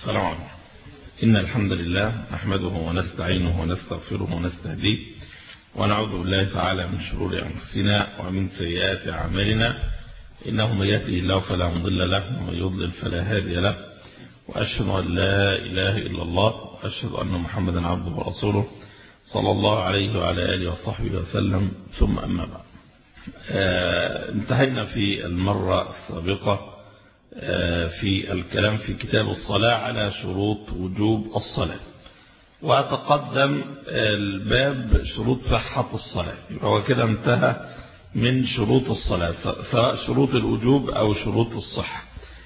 السلام عليكم. إن الحمد لله نحمده ونستعينه ونستغفره ونستهديه ونعوذ بالله تعالى من شرور أنفسنا ومن سيئات أعمالنا، إنه من يهده الله فلا مضل له ومن يضلل فلا هادي له، وأشهد أن لا إله إلا الله وأشهد أن محمدا عبده ورسوله صلى الله عليه وعلى آله وصحبه وسلم. ثم أما بعد، انتهينا في المرة السابقة في الكلام في كتاب الصلاة على شروط وجوب الصلاة، وتقدم الباب شروط صحة الصلاة. هو كده انتهى من شروط الصلاة، سواء شروط الوجوب أو شروط الصحة.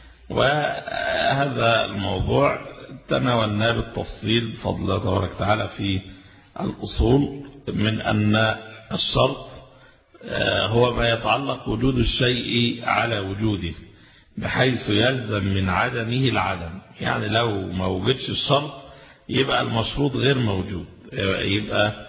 وهذا الموضوع تناولناه بالتفصيل بفضل الله تبارك وتعالى في الأصول، من أن الشرط هو ما يتعلق وجود الشيء على وجوده بحيث يلزم من عدمه العدم. يعني لو ما وجدش الشرط يبقى المشروط غير موجود، يبقى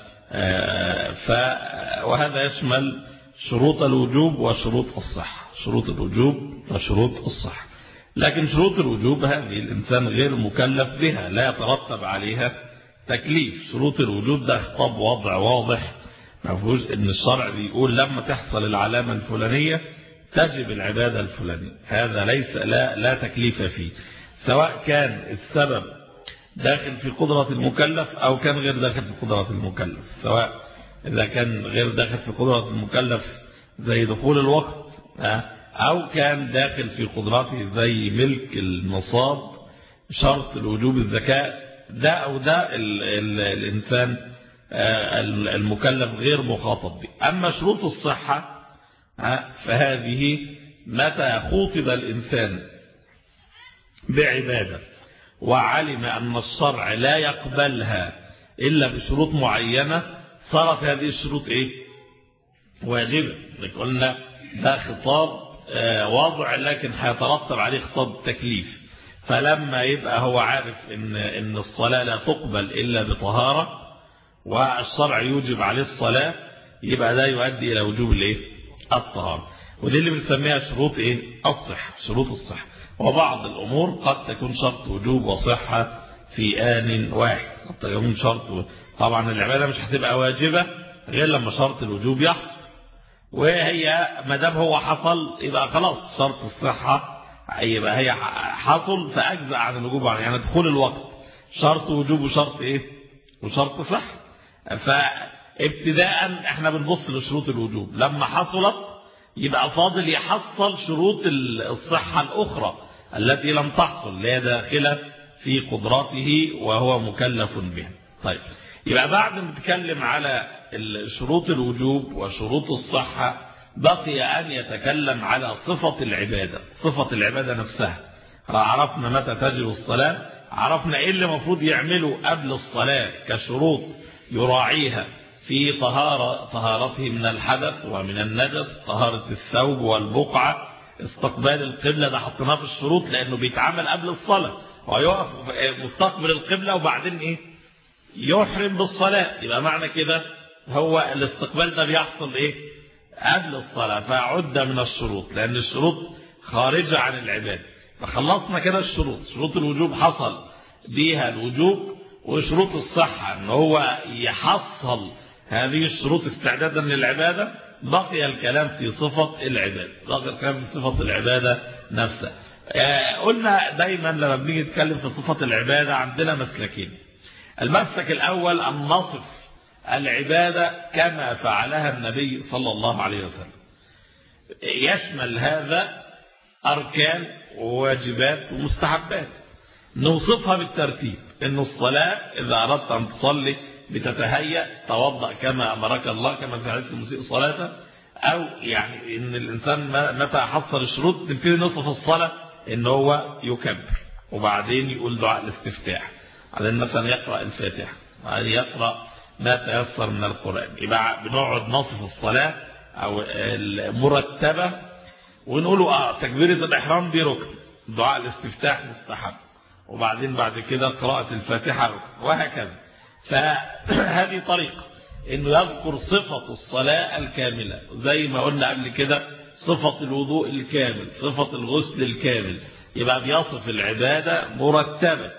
وهذا يشمل شروط الوجوب وشروط الصحة، شروط الوجوب وشروط الصحة. لكن شروط الوجوب هذه الإنسان غير مكلف بها، لا يترتب عليها تكليف. شروط الوجوب ده خطاب وضع واضح، ما فيهوش ان الشرع بيقول لما تحصل العلامة الفلانية تجب العبادة الفلانية. هذا ليس لا تكليف فيه، سواء كان السبب داخل في قدرة المكلف أو كان غير داخل في قدرة المكلف. سواء إذا كان غير داخل في قدرة المكلف زي دخول الوقت، أو كان داخل في قدراته زي ملك النصاب، شرط الوجوب الزكاة، ده أو ده الإنسان المكلف غير مخاطب به. أما شروط الصحة فهذه متى خوطب الإنسان بعبادة وعلم أن الشرع لا يقبلها إلا بشروط معينة، صارت هذه الشروط واجبة. قلنا ده خطاب واضع، لكن هيترتب عليه خطاب تكليف. فلما يبقى هو عارف إن الصلاة لا تقبل إلا بطهارة والشرع يوجب عليه الصلاة، يبقى ده يؤدي إلى وجوب الطهارة. ودي اللي بنسميها شروط الصحة، شروط الصحة. وبعض الأمور قد تكون شرط وجوب وصحة في آن واحد، قد تكون شرط. طبعا العبادة مش هتبقى واجبة غير لما شرط الوجوب يحصل، وهي ما دام هو حصل يبقى خلاص شرط الصحة يبقى هي حصل فأجزأ عن الوجوب. يعني دخول الوقت شرط وجوب وشرط وشرط صحة. فابتداء احنا بنبص لشروط الوجوب، لما حصلت يبقى فاضل يحصل شروط الصحة الأخرى التي لم تحصل، اللي هي داخلة في قدراته وهو مكلف بها. طيب، يبقى بعد ما نتكلم على شروط الوجوب وشروط الصحة، بقي أن يتكلم على صفة العبادة، صفة العبادة نفسها. عرفنا متى تجب الصلاة، عرفنا ايه اللي المفروض يعمله قبل الصلاة كشروط يراعيها في طهارته من الحدث ومن النجس، طهارة الثوب والبقعة، استقبال القبلة، ده حطيناه في الشروط لأنه بيتعامل قبل الصلاة، ويقف مستقبل القبلة وبعدين يحرم بالصلاة. يبقى معنى كده هو الاستقبال ده بيحصل قبل الصلاة، فعد من الشروط، لأن الشروط خارجة عن العبادة. فخلصنا كده الشروط. شروط الوجوب حصل بيها الوجوب، وشروط الصحة ان هو يحصل هذه الشروط استعدادا للعبادة. بقي الكلام في صفة العبادة، بقي الكلام في صفة العبادة نفسها. قلنا دايما لما بنيجي نتكلم في صفة العبادة عندنا مسلكين. المسلك الأول أن نصف العبادة كما فعلها النبي صلى الله عليه وسلم. يشمل هذا أركان وواجبات ومستحبات، نوصفها بالترتيب. إن الصلاة إذا أردت أن تصلي بتتهيأ، توضأ كما أمرك الله، كما في حديث المسيء صلاته. أو يعني إن الإنسان متى حصل الشروط نبتدي نصف الصلاة إن هو يكبر، وبعدين يقول دعاء الاستفتاح، بعدين مثلا يقرأ الفاتحة، بعدين يقرأ ما تيسر من القرآن. يبقى بنقعد نصف الصلاة أو المرتبة ونقوله تكبيرة الإحرام دي ركن، دعاء الاستفتاح مستحب، وبعدين بعد كده قراءة الفاتحة ركن، وهكذا. فهذه طريقة انه يذكر صفة الصلاة الكاملة، زي ما قلنا قبل كده صفة الوضوء الكامل، صفة الغسل الكامل، يبقى بيصف العبادة مرتبة،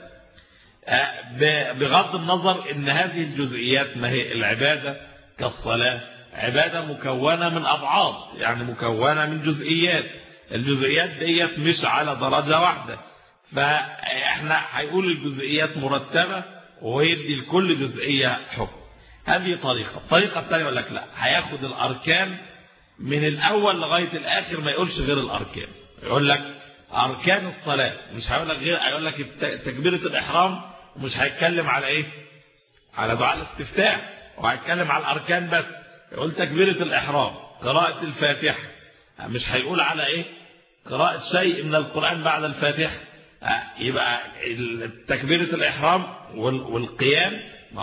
بغض النظر ان هذه الجزئيات ما هي العبادة كالصلاة عبادة مكونة من أبعاد، يعني مكونة من جزئيات، الجزئيات ديت مش على درجة واحدة، فاحنا هيقول الجزئيات مرتبة ويدي لكل جزئية حكم. هذه طريقة. الطريقة الثانية يقول لك لا، هياخد الأركان من الأول لغاية الآخر، ما يقولش غير الأركان، يقول لك أركان الصلاة، مش هيقول لك غير، هيقول لك تكبيرة الإحرام، ومش هيتكلم على إيه؟ على دعاء الاستفتاح، وهيتكلم على الأركان بس، يقول تكبيرة الإحرام، قراءة الفاتحة، مش هيقول على إيه؟ قراءة شيء من القرآن بعد الفاتحة. يبقى تكبيرة الإحرام والقيام،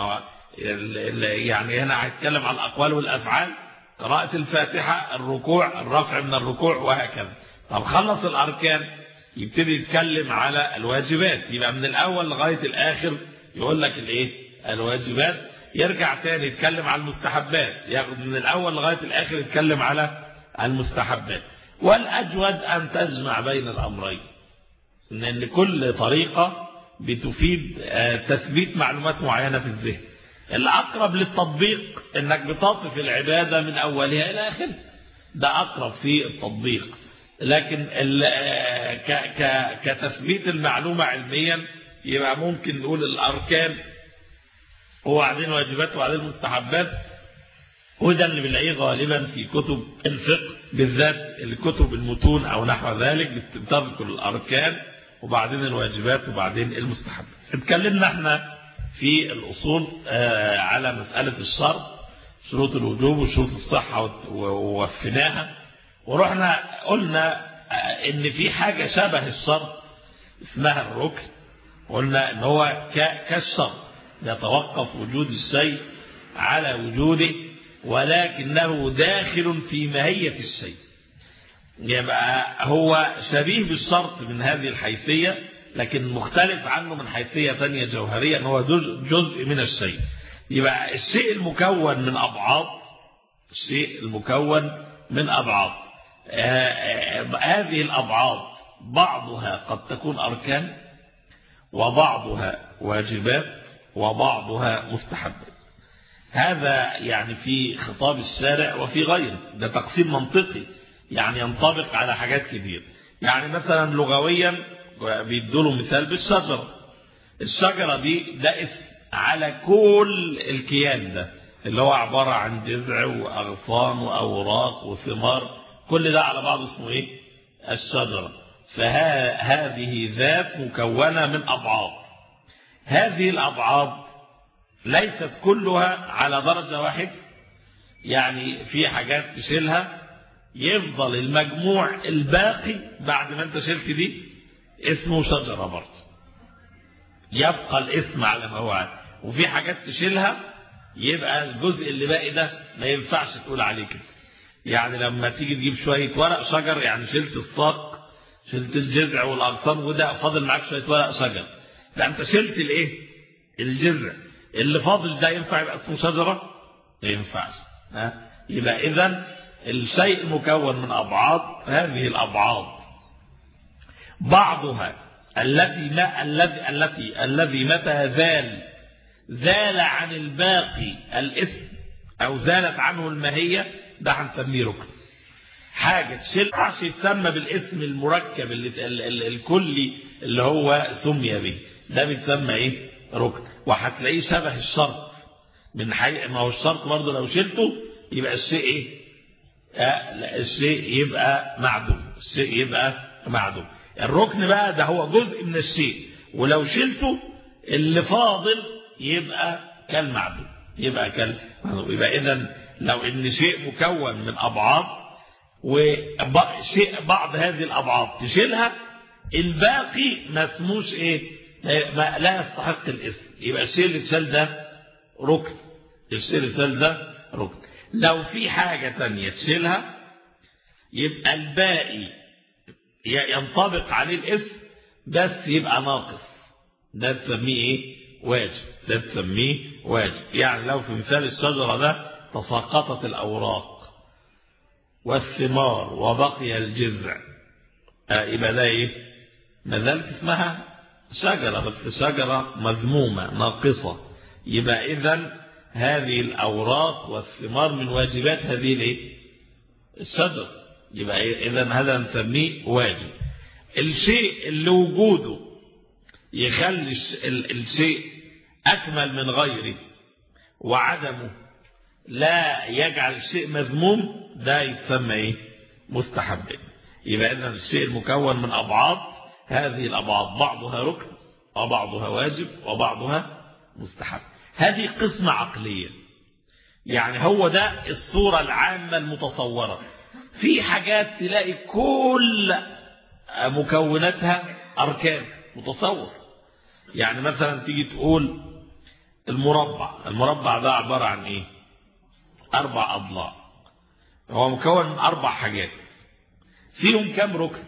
يعني هنا هيتكلم على الأقوال والأفعال، قراءة الفاتحة، الركوع، الرفع من الركوع، وهكذا. طب خلص الأركان يبتدي يتكلم على الواجبات، يبقى من الأول لغاية الآخر يقول لك الإيه؟ الواجبات. يرجع تاني يتكلم على المستحبات، ياخد من الأول لغاية الآخر يتكلم على المستحبات. والأجود أن تجمع بين الأمرين، لأن كل طريقة بتفيد تثبيت معلومات معينة في الذهن. الأقرب للتطبيق أنك بتصف العبادة من أولها إلى آخرها، ده أقرب في التطبيق. لكن كتثبيت المعلومة علميا يبقى ممكن نقول الأركان وبعدين واجبات وبعدين مستحبات، وده اللي بنلاقيه غالبا في كتب الفقه، بالذات الكتب المتون أو نحو ذلك، بتذكر الأركان وبعدين الواجبات وبعدين المستحبات. اتكلمنا احنا في الأصول على مسألة الشرط، شروط الوجوب وشروط الصحة ووفناها، ورحنا قلنا ان في حاجة شبه الشرط اسمها الركن، قلنا ان هو كالشرط يتوقف وجود الشيء على وجوده، ولكنه داخل في ماهية الشيء، يبقى هو شبيه بالشرط من هذه الحيثية، لكن مختلف عنه من حيثية ثانية جوهرية، ان هو جزء من الشيء. يبقى الشيء المكون من أبعاد، الشيء المكون من أبعاد، هذه الأبعاد بعضها قد تكون أركان، وبعضها واجبات، وبعضها مستحبات. هذا يعني في خطاب الشارع وفي غيره، ده تقسيم منطقي يعني ينطبق على حاجات كتير. يعني مثلا لغويا بيدوله مثال بالشجرة، الشجرة دي ده اسم على كل الكيان ده، اللي هو عبارة عن جذع وأغصان وأوراق وثمار، كل ده على بعض اسمه ايه؟ الشجرة. فهذه ذات مكونة من أبعاد، هذه الأبعاد ليست كلها على درجة واحدة، يعني في حاجات تشيلها يفضل المجموع الباقي بعد ما انت شلت دي اسمه شجرة برضه، يبقى الاسم على ما هو، وفي حاجات تشيلها يبقى الجزء اللي باقي ده ما ينفعش تقول عليه كده. يعني لما تيجي تجيب شوية ورق شجر، يعني شلت الساق، شلت الجذع والأغصان، وده فاضل معاك شوية ورق شجر، ده انت شلت الايه؟ الجذع، اللي فاضل ده ينفع يبقى اسمه شجرة؟ ما ينفعش. يبقى إذن الشيء مكون من أبعاد، هذه الأبعاد بعضها الذي متى زال عن الباقي الاسم أو زالت عنه الماهية، ده هنسميه ركن. حاجة تشيل عشان يتسمى بالاسم المركب الكلي اللي هو سمي به، ده بيتسمى ايه؟ ركن. وهتلاقيه شبه الشرط من حي، ما هو الشرط برضه لو شلته يبقى الشيء ايه؟ الشيء يبقى معدوم، الشيء يبقى معدوم. الركن بقى ده هو جزء من الشيء، ولو شلته اللي فاضل يبقى كالمعدوم، يبقى كالمعدوم. يبقى إذن لو ان شيء مكون من أبعاد، وشيء بعض هذه الأبعاد تشيلها، الباقي ما اسموش ايه؟ ما لا يستحق الاسم، يبقى الشيء اللي اتشال ده ركن، الشيء اللي اتشال ده ركن. لو في حاجة تانية تشيلها يبقى الباقي ينطبق عليه الاسم بس يبقى ناقص، ده تسميه ايه؟ واجب، ده تسميه واجب. يعني لو في مثال الشجرة ده تساقطت الأوراق والثمار وبقي الجذع، يبقى ده ايه؟ ما زالت اسمها شجرة، بس شجرة مذمومة ناقصة. يبقى إذن هذه الأوراق والثمار من واجبات هذه الشجرة. يبقى إذن هذا نسميه واجب. الشيء اللي وجوده يخلي الشيء أكمل من غيره وعدمه لا يجعل الشيء مذموم، ده يتسمى مستحب. يبقى إذن الشيء المكون من أبعاض، هذه الأبعاض بعضها ركن وبعضها واجب وبعضها مستحب. هذه قسمة عقلية، يعني هو ده الصورة العامة المتصورة. في حاجات تلاقي كل مكوناتها أركان، متصور. يعني مثلا تيجي تقول المربع ده عبارة عن 4 أضلاع، هو مكون من 4 حاجات، فيهم كم ركن؟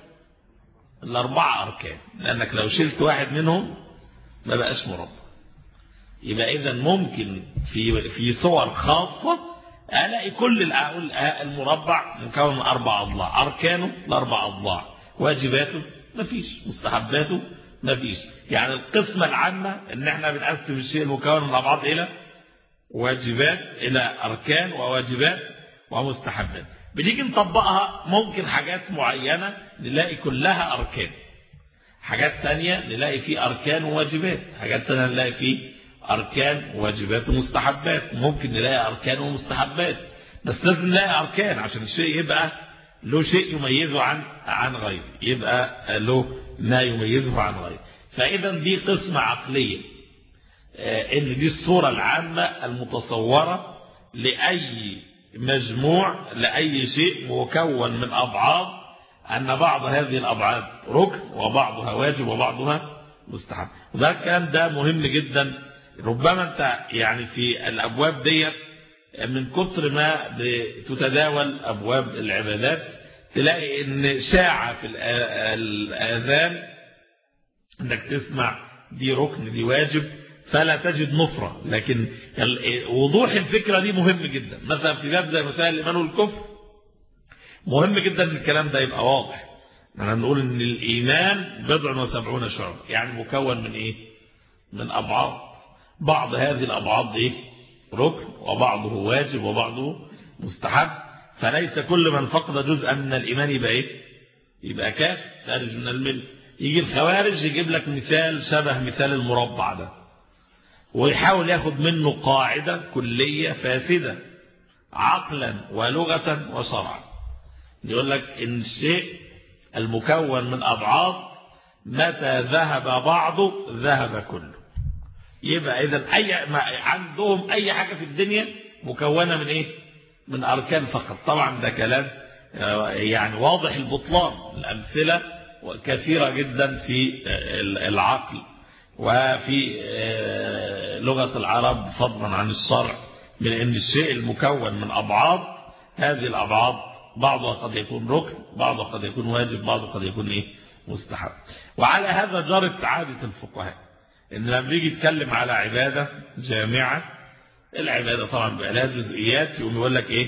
4 أركان، لأنك لو شلت واحد منهم ما بقاش مربع. يبقى إذن ممكن في صور خاصة ألاقي كل المربع مكون من 4 أضلاع، أركانه 4 أضلاع، واجباته مفيش، مستحباته مفيش. يعني القسمة العامة إن احنا بنقسم الشيء المكون من أبعاض إلى واجبات، إلى أركان وواجبات ومستحبات. بنيجي نطبقها، ممكن حاجات معينة نلاقي كلها أركان، حاجات تانية نلاقي فيه أركان وواجبات، حاجات تانية نلاقي فيه أركان وواجبات ومستحبات. ممكن نلاقي أركان ومستحبات، بس لازم نلاقي أركان عشان الشيء يبقى له شيء يميزه عن غيره، يبقى له ما يميزه عن غيره. فإذا دي قسمة عقلية، إن دي الصورة العامة المتصورة لأي مجموع، لأي شيء مكون من أبعاض، أن بعض هذه الأبعاد ركن وبعضها واجب وبعضها مستحب. وده الكلام ده مهم جدا. ربما أنت يعني في الأبواب دي من كتر ما بتتداول أبواب العبادات تلاقي إن شاعة في الآذان إنك تسمع دي ركن دي واجب، فلا تجد نفرة. لكن وضوح الفكرة دي مهم جدا. مثلا في باب زي مسائل الإيمان والكفر مهم جدا ان الكلام ده يبقى واضح. نقول ان الإيمان 70 شعبة، يعني مكون من من أبعاض. بعض هذه الأبعاض ركن وبعضه واجب وبعضه مستحب. فليس كل من فقد جزءا من الإيمان يبقى كافر خارج من الملة. يجي الخوارج يجيب لك مثال شبه مثال المربع ده، ويحاول ياخد منه قاعدة كلية فاسدة عقلا ولغة وشرعا. يقول لك إن الشيء المكون من أبعاض متى ذهب بعضه ذهب كله. يبقى إذا عندهم أي حاجة في الدنيا مكونة من من أركان فقط. طبعا ده كلام يعني واضح البطلان. الأمثلة كثيرة جدا في العقل وفي لغة العرب فضلا عن الشرع، من أن الشيء المكون من أبعاض، هذه الأبعاض بعضها قد يكون ركن، بعضها قد يكون واجب، بعضها قد يكون مستحب. وعلى هذا جرت عادة الفقهاء ان لما يجي يتكلم على عبادة جامعة، العبادة طبعا بقى لها جزئيات، يقوم يقول لك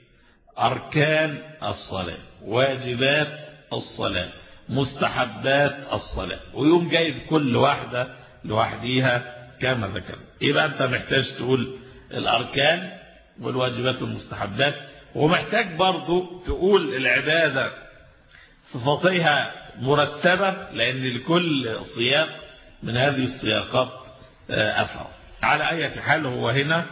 أركان الصلاة، واجبات الصلاة، مستحبات الصلاة، ويقوم جايب كل واحدة لوحديها كما ذكر. يبقى أنت محتاج تقول الأركان والواجبات والمستحبات، ومحتاج برضو تقول العبادة صفاتها مرتبة، لأن لكل سياق من هذه السياقات أثر. على أي حال هو هنا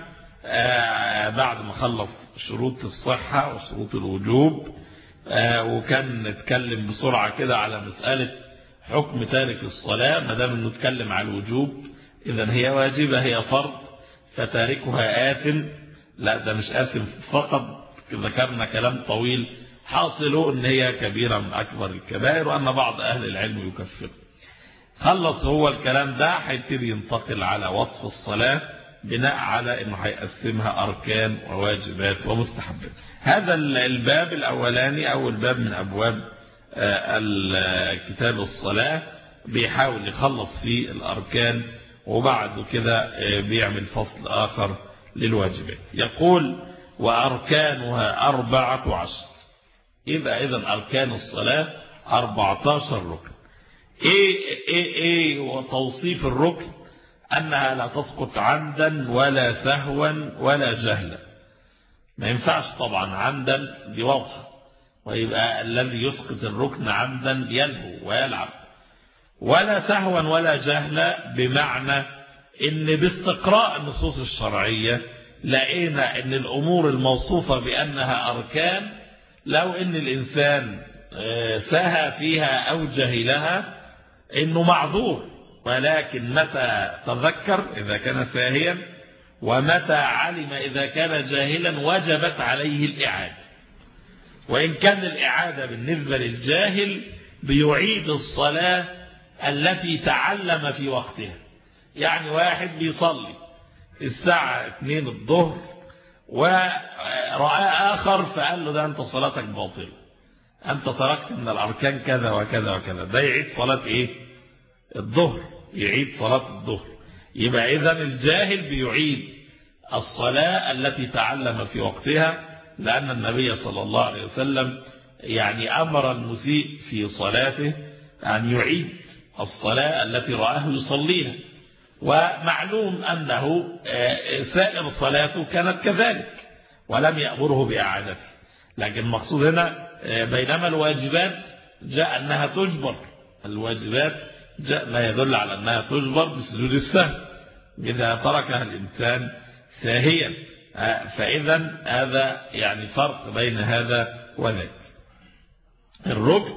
بعد ما خلص شروط الصحة وشروط الوجوب، وكان نتكلم بسرعة كده على مسألة حكم تارك الصلاة. ما دام انه نتكلم على الوجوب إذن هي واجبة، هي فرض، فتاركها آثم. لا، ده مش آثم فقط، ذكرنا كلام طويل حاصله ان هي كبيرة من أكبر الكبائر، وأن بعض أهل العلم يكفر. خلص هو الكلام ده، هيبتدي ينتقل على وصف الصلاة بناء على انه هيقسمها أركان وواجبات ومستحبات. هذا الباب الأولاني أول باب من أبواب كتاب الصلاة بيحاول يخلص فيه الأركان، وبعد كده بيعمل فصل آخر للواجبات. يقول وأركانها 14. يبقى إذن أركان الصلاة 14 ركن. إيه وتوصيف الركن أنها لا تسقط عمدا ولا سهوا ولا جهلا. ما ينفعش طبعا عمدا، دي واضحة، ويبقى الذي يسقط الركن عمدا يلهو ويلعب. ولا سهوا ولا جهلا بمعنى إن باستقراء النصوص الشرعية لقينا إن الأمور الموصوفة بأنها أركان لو إن الإنسان سهى فيها أو جهلها إنه معذور، ولكن متى تذكر إذا كان ساهيا ومتى علم إذا كان جاهلا وجبت عليه الإعادة. وإن كان الإعادة بالنسبة للجاهل بيعيد الصلاة التي تعلم في وقتها. يعني واحد بيصلي الساعة 2 الظهر ورأى آخر فقال له ده أنت صلاتك باطلة، أنت تركت من الأركان كذا وكذا وكذا، ده يعيد صلاة إيه؟ الظهر، يعيد صلاة الظهر. يبقى إذن الجاهل بيعيد الصلاة التي تعلم في وقتها، لأن النبي صلى الله عليه وسلم يعني أمر المسيء في صلاته أن يعيد الصلاة التي رآه يصليها، ومعلوم أنه سائر صلاته كانت كذلك ولم يأمره بإعادته. لكن المقصود هنا بينما الواجبات جاء أنها تجبر، الواجبات جاء ما يدل على أنها تجبر بسجود السهو إذا تركها الإنسان ساهيا. فإذا هذا يعني فرق بين هذا وذاك. الركن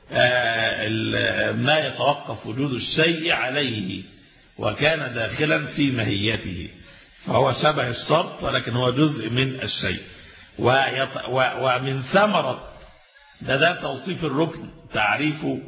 ما يتوقف وجود الشيء عليه وكان داخلا في ماهيته، فهو شبه الشرط ولكن هو جزء من الشيء. ومن ثمرة ده توصيف الركن، تعريفه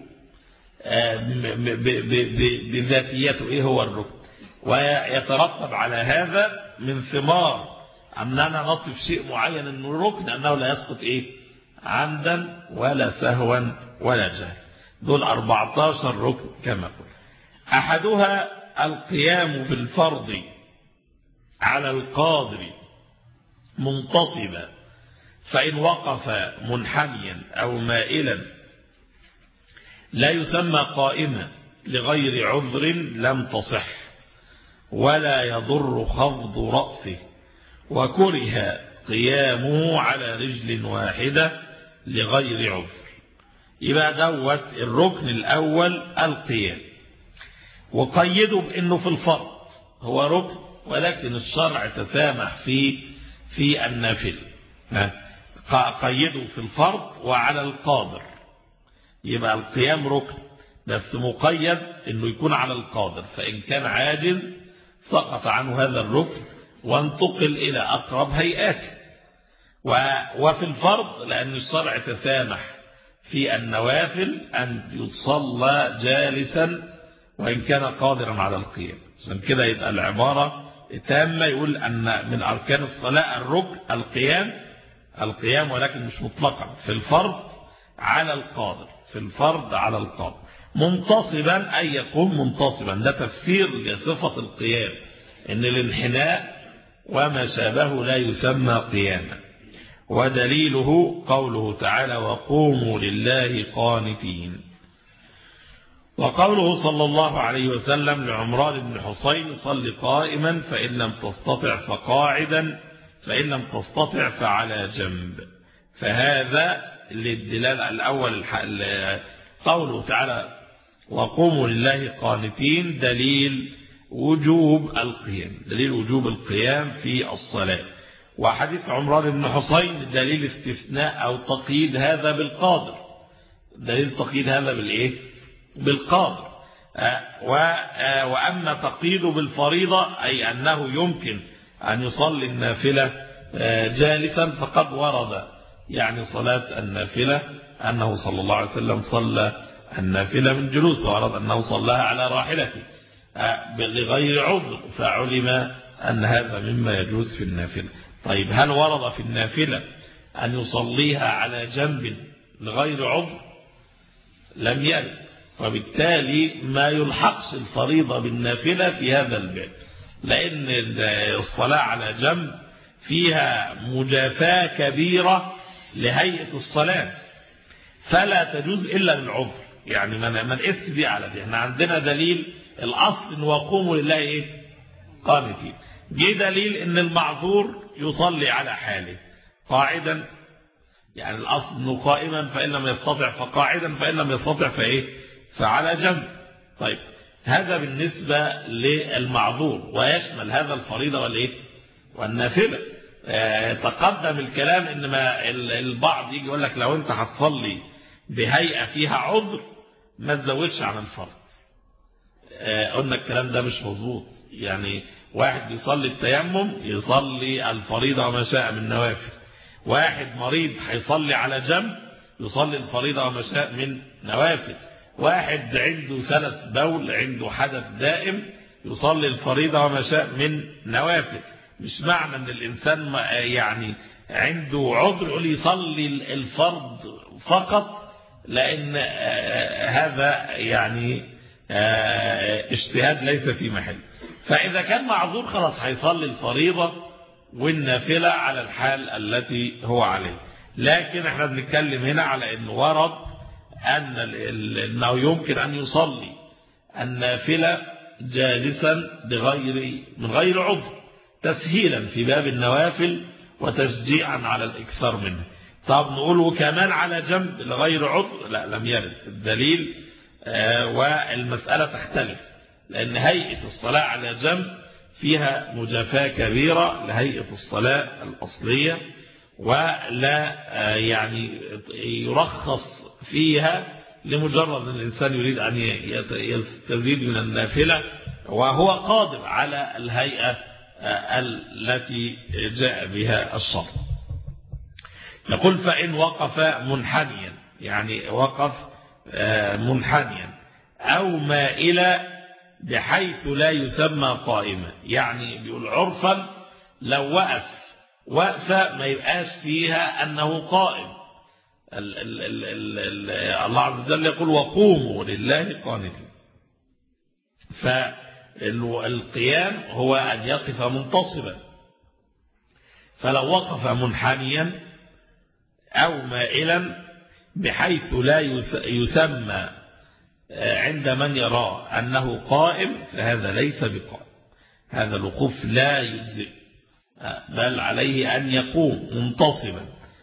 بذاتيته ايه هو الركن، ويترتب على هذا من ثمار أننا نصف شيء معين انه الركن أنه لا يسقط ايه عمدا ولا سهوا ولا جهل. دول 14 ركن كما قلت. أحدها القيام بالفرض على القادر منتصبا، فإن وقف منحنيا أو مائلا لا يسمى قائما لغير عذر لم تصح، ولا يضر خفض رأسه، وكره قيامه على رجل واحدة لغير عذر. يبقى دوت الركن الأول القيام، وقيده بأنه في الفرض هو ركن، ولكن الشرع تسامح في النافل، قيده في الفرض وعلى القادر. يبقى القيام ركن بس مقيد انه يكون على القادر، فإن كان عاجز سقط عنه هذا الركن وانتقل إلى أقرب هيئاته. وفي الفرض لأن الشرع تسامح في النوافل أن يصلى جالسا وإن كان قادرا على القيام. عشان كده يبقى العبارة تامة، يقول أن من أركان الصلاة الركن القيام ولكن مش مطلقا، في الفرض على القادر، في الفرض على القادر منتصبا، أي يقوم منتصبا. ده تفسير لصفة القيام، إن الانحناء وما شابه لا يسمى قياما. ودليله قوله تعالى وقوموا لله قانتين، وقوله صلى الله عليه وسلم لعمران بن حصين صل قائما فإن لم تستطع فقاعدا فإن لم تستطع فعلى جنب. فهذا للدلالة الأول قوله تعالى وقوموا لله قانتين دليل وجوب القيام، دليل وجوب القيام في الصلاة. وحديث عمران بن حصين دليل استثناء أو تقييد هذا بالقادر، دليل تقييد هذا بالإيه؟ بالقادر. وأما تقييده بالفريضة أي أنه يمكن أن يصلي النافلة جالسا فقد ورد يعني صلاة النافلة أنه صلى الله عليه وسلم صلى النافلة من جلوس، ورد أنه صلاها على راحلته لغير عذر، فعلم أن هذا مما يجوز في النافلة. طيب هل ورد في النافلة أن يصليها على جنب لغير عذر؟ لم يرد، وبالتالي ما يلحقش الفريضة بالنافلة في هذا الباب، لأن الصلاة على جنب فيها مجافاة كبيرة لهيئة الصلاة، فلا تجوز إلا للعذر. يعني ما نقيس دي على دي. احنا عندنا دليل الأصل إن وقوموا لله إيه؟ قانتين. جه دليل إن المعذور يصلي على حاله قاعدا، يعني الأصل إنه قائما فإن لم يستطع فقاعدا، فإن لم يستطع فإيه؟ فعلى جنب. طيب هذا بالنسبة للمعذور، ويشمل هذا الفريضة والإيه؟ والنافلة. تقدم الكلام إن ما البعض يجي يقول لك لو أنت هتصلي بهيئة فيها عذر ما تزودش عن الفرض. قلنا الكلام ده مش مظبوط. يعني واحد بيصلي التيمم يصلي الفريضة وما شاء من نوافل، واحد مريض هيصلي على جنب يصلي الفريضة وما شاء من نوافل، واحد عنده سلس بول عنده حدث دائم يصلي الفريضة وما شاء من نوافل. مش معنى ان الانسان يعني عنده عذر يقول يصلي الفرض فقط، لان هذا يعني اجتهاد ليس في محل. فاذا كان معذور خلاص هيصلي الفريضة والنافلة على الحال التي هو عليه. لكن احنا بنتكلم هنا على انه ورد انه يمكن ان يصلي النافلة جالسا من غير عذر، تسهيلا في باب النوافل وتشجيعا على الإكثار منه. طب نقوله كمان على جنب لغير عذر؟ لا، لم يرد الدليل. والمسألة تختلف، لأن هيئة الصلاة على جنب فيها مجافاة كبيرة لهيئة الصلاة الأصلية، ولا يعني يرخص فيها لمجرد أن الإنسان يريد أن يستزيد من النافلة وهو قادر على الهيئة التي جاء بها الشرع. نقول فإن وقف منحنيا، يعني وقف منحنيا أو مائلا بحيث لا يسمى قائما، يعني بيقول عرفا لو وقف وقفة ما يبقاش فيها أنه قائم. الله عز وجل يقول وقوموا لله قانتين. فالقيام هو أن يقف منتصبا، فلو وقف منحنيا أو مائلا بحيث لا يسمى عند من يرى أنه قائم فهذا ليس بقائم، هذا الوقوف لا يجزئ، بل عليه أن يقوم منتصبا.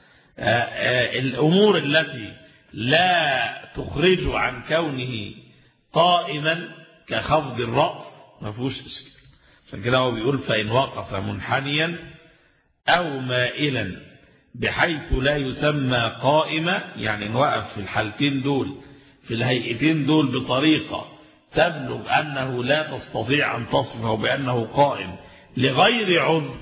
الأمور التي لا تخرج عن كونه قائما كخفض الرأس ما فيهوش إشكال. عشان كده هو بيقول فإن وقف منحنيا أو مائلا بحيث لا يسمى قائما، يعني إن وقف في الحالتين دول في الهيئتين دول بطريقة تبلغ أنه لا تستطيع أن تصفه بأنه قائم لغير عذر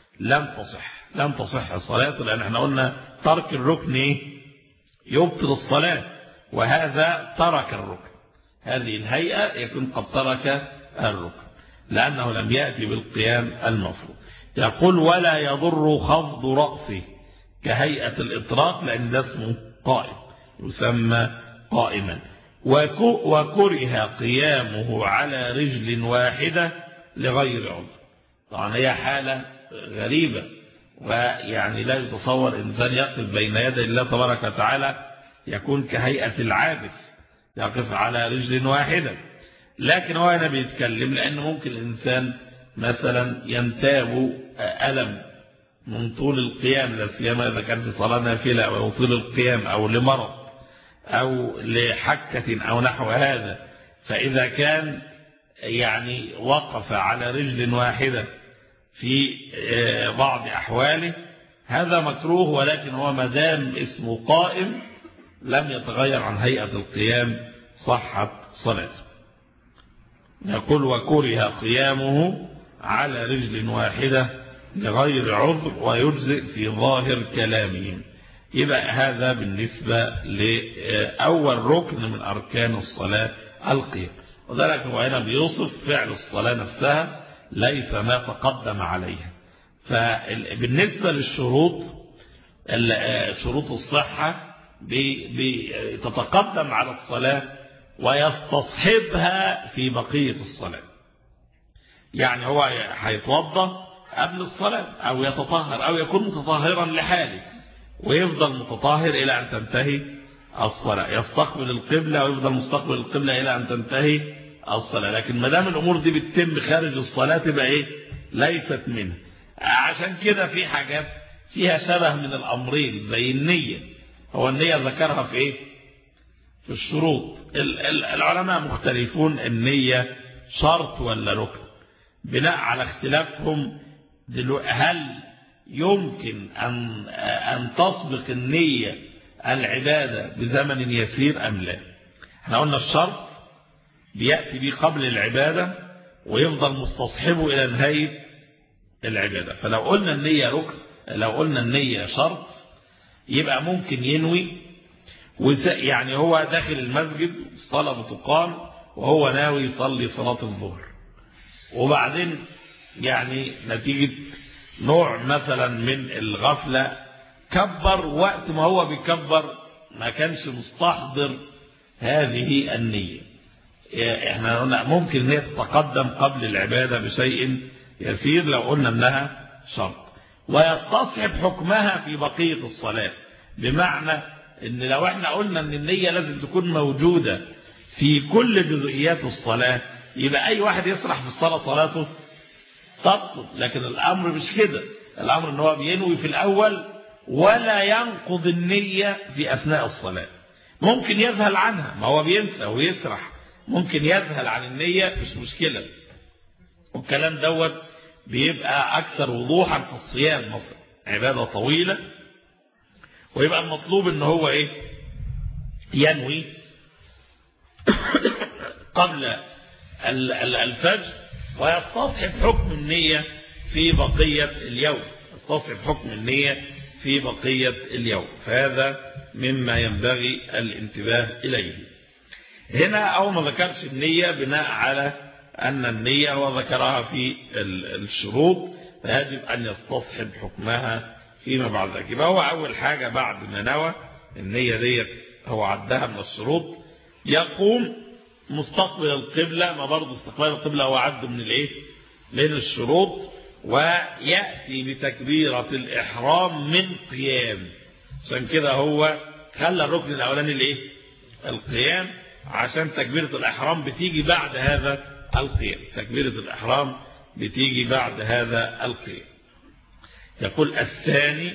لم تصح صلاته، لأن احنا قلنا ترك الركن يبطل الصلاة، وهذا ترك الركن، هذه الهيئة يكون قد ترك الركن لأنه لم يأتي بالقيام المفروض. يقول ولا يضر خفض رأسه كهيئة الإطراق، لأن ده اسمه قائم يسمى قائما. وكره قيامه على رجل واحدة لغير عذر. طبعا هي حالة غريبة، ويعني لا يتصور إنسان يقف بين يدي الله تبارك وتعالى يكون كهيئة العابث يقف على رجل واحدة. لكن هو هنا بيتكلم لأن ممكن الإنسان مثلا ينتاب ألم من طول القيام، لا سيما إذا كان في صلاة نافلة أو طول القيام أو لمرض أو لحكة أو نحو هذا، فإذا كان يعني وقف على رجل واحدة في بعض أحواله هذا مكروه، ولكن هو مدام اسمه قائم لم يتغير عن هيئة القيام صحت صلاته. يقول وكره قيامه على رجل واحدة لغير عذر ويجزئ في ظاهر كلامهم. يبقى هذا بالنسبة لأول ركن من أركان الصلاة القيام، وذلك هو هنا بيوصف فعل الصلاة نفسها ليس ما تقدم عليها. فبالنسبة للشروط شروط الصحة بتتقدم على الصلاة ويستصحبها في بقية الصلاة. يعني هو هيتوضا قبل الصلاة أو يتطهر أو يكون متطهرا لحاله ويفضل متطهر إلى أن تنتهي الصلاة، يستقبل القبلة ويفضل مستقبل القبلة إلى أن تنتهي الصلاة. لكن ما دام الأمور دي بتتم خارج الصلاة تبقى إيه؟ ليست منها. عشان كده في حاجات فيها شبه من الأمرين زي النية. هو النية ذكرها في إيه؟ في الشروط. العلماء مختلفون النية شرط ولا ركن، بناء على اختلافهم. هل يمكن أن تسبق النية العبادة بزمن يسير أم لا؟ احنا قلنا الشرط بيأتي به قبل العبادة ويفضل مستصحبه إلى نهاية العبادة. فلو قلنا النية ركن، لو قلنا النية شرط، يبقى ممكن ينوي يعني هو داخل المسجد الصلاة بتقام وهو ناوي يصلي صلاة الظهر، وبعدين يعني نتيجة نوع مثلا من الغفلة كبر، وقت ما هو بيكبر ما كانش مستحضر هذه النية. احنا قلنا ممكن هي تتقدم قبل العبادة بشيء يسير لو قلنا انها شرط، ويستصحب حكمها في بقية الصلاة. بمعنى ان لو احنا قلنا ان النية لازم تكون موجودة في كل جزئيات الصلاة، يبقى اي واحد يسرح في الصلاة صلاته تبطل. لكن الامر مش كده، الامر ان هو بينوي في الاول ولا ينقض النية في اثناء الصلاة. ممكن يذهل عنها، ما هو بينسى ويسرح، ممكن يذهل عن النية مش مشكلة. والكلام دوت بيبقى اكثر وضوحا في الصيام مثلا، عبادة طويلة ويبقى المطلوب ان هو ايه؟ ينوي قبل الفجر ويستصحب حكم النية في بقية اليوم، يستصحب حكم النية في بقية اليوم. فهذا مما ينبغي الانتباه إليه. هنا أو ما ذكرش النية بناء على أن النية وذكرها في الشروط، فيجب أن يستصحب حكمها فيما بعد ذلك. يبقى هو أول حاجة بعد ما نوى النية ديت هو عدها من الشروط، يقوم مستقبل القبلة. ما برضه استقبال القبلة هو عد من الايه؟ من الشروط. ويأتي بتكبيرة الإحرام من قيام. عشان كده هو خلى الركن الأولاني الايه؟ القيام، عشان تكبيرة الإحرام بتيجي بعد هذا القيام. تكبيرة الإحرام بتيجي بعد هذا القيام. يقول الثاني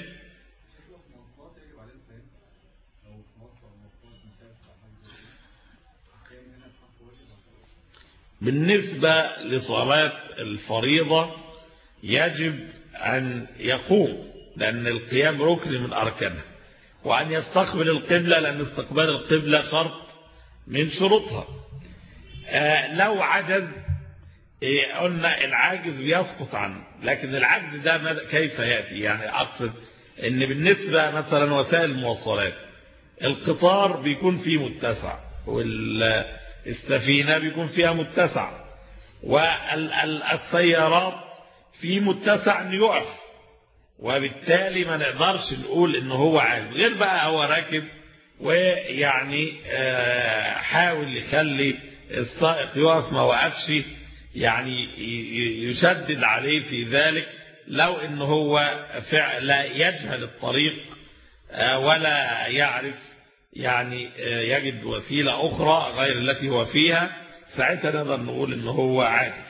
بالنسبة لصلاة الفريضة يجب أن يقوم، لأن القيام ركن من أركانها، وأن يستقبل القبلة لأن استقبال القبلة شرط من شروطها. لو عجز قلنا العاجز بيسقط عنه، لكن العجز ده كيف يأتي؟ يعني أقصد أن بالنسبة مثلا وسائل المواصلات، القطار بيكون فيه متسع والسفينة بيكون فيها متسع، والسيارات في متسع أن يقف، وبالتالي ما نقدرش نقول أنه هو عاجز. غير بقى هو راكب ويعني حاول يخلي السائق يقف ما وقفش، يعني يشدد عليه في ذلك. لو انه هو لا يجهل الطريق ولا يعرف يعني يجد وسيلة أخرى غير التي هو فيها، ساعتها نقدر نقول انه هو عاجز.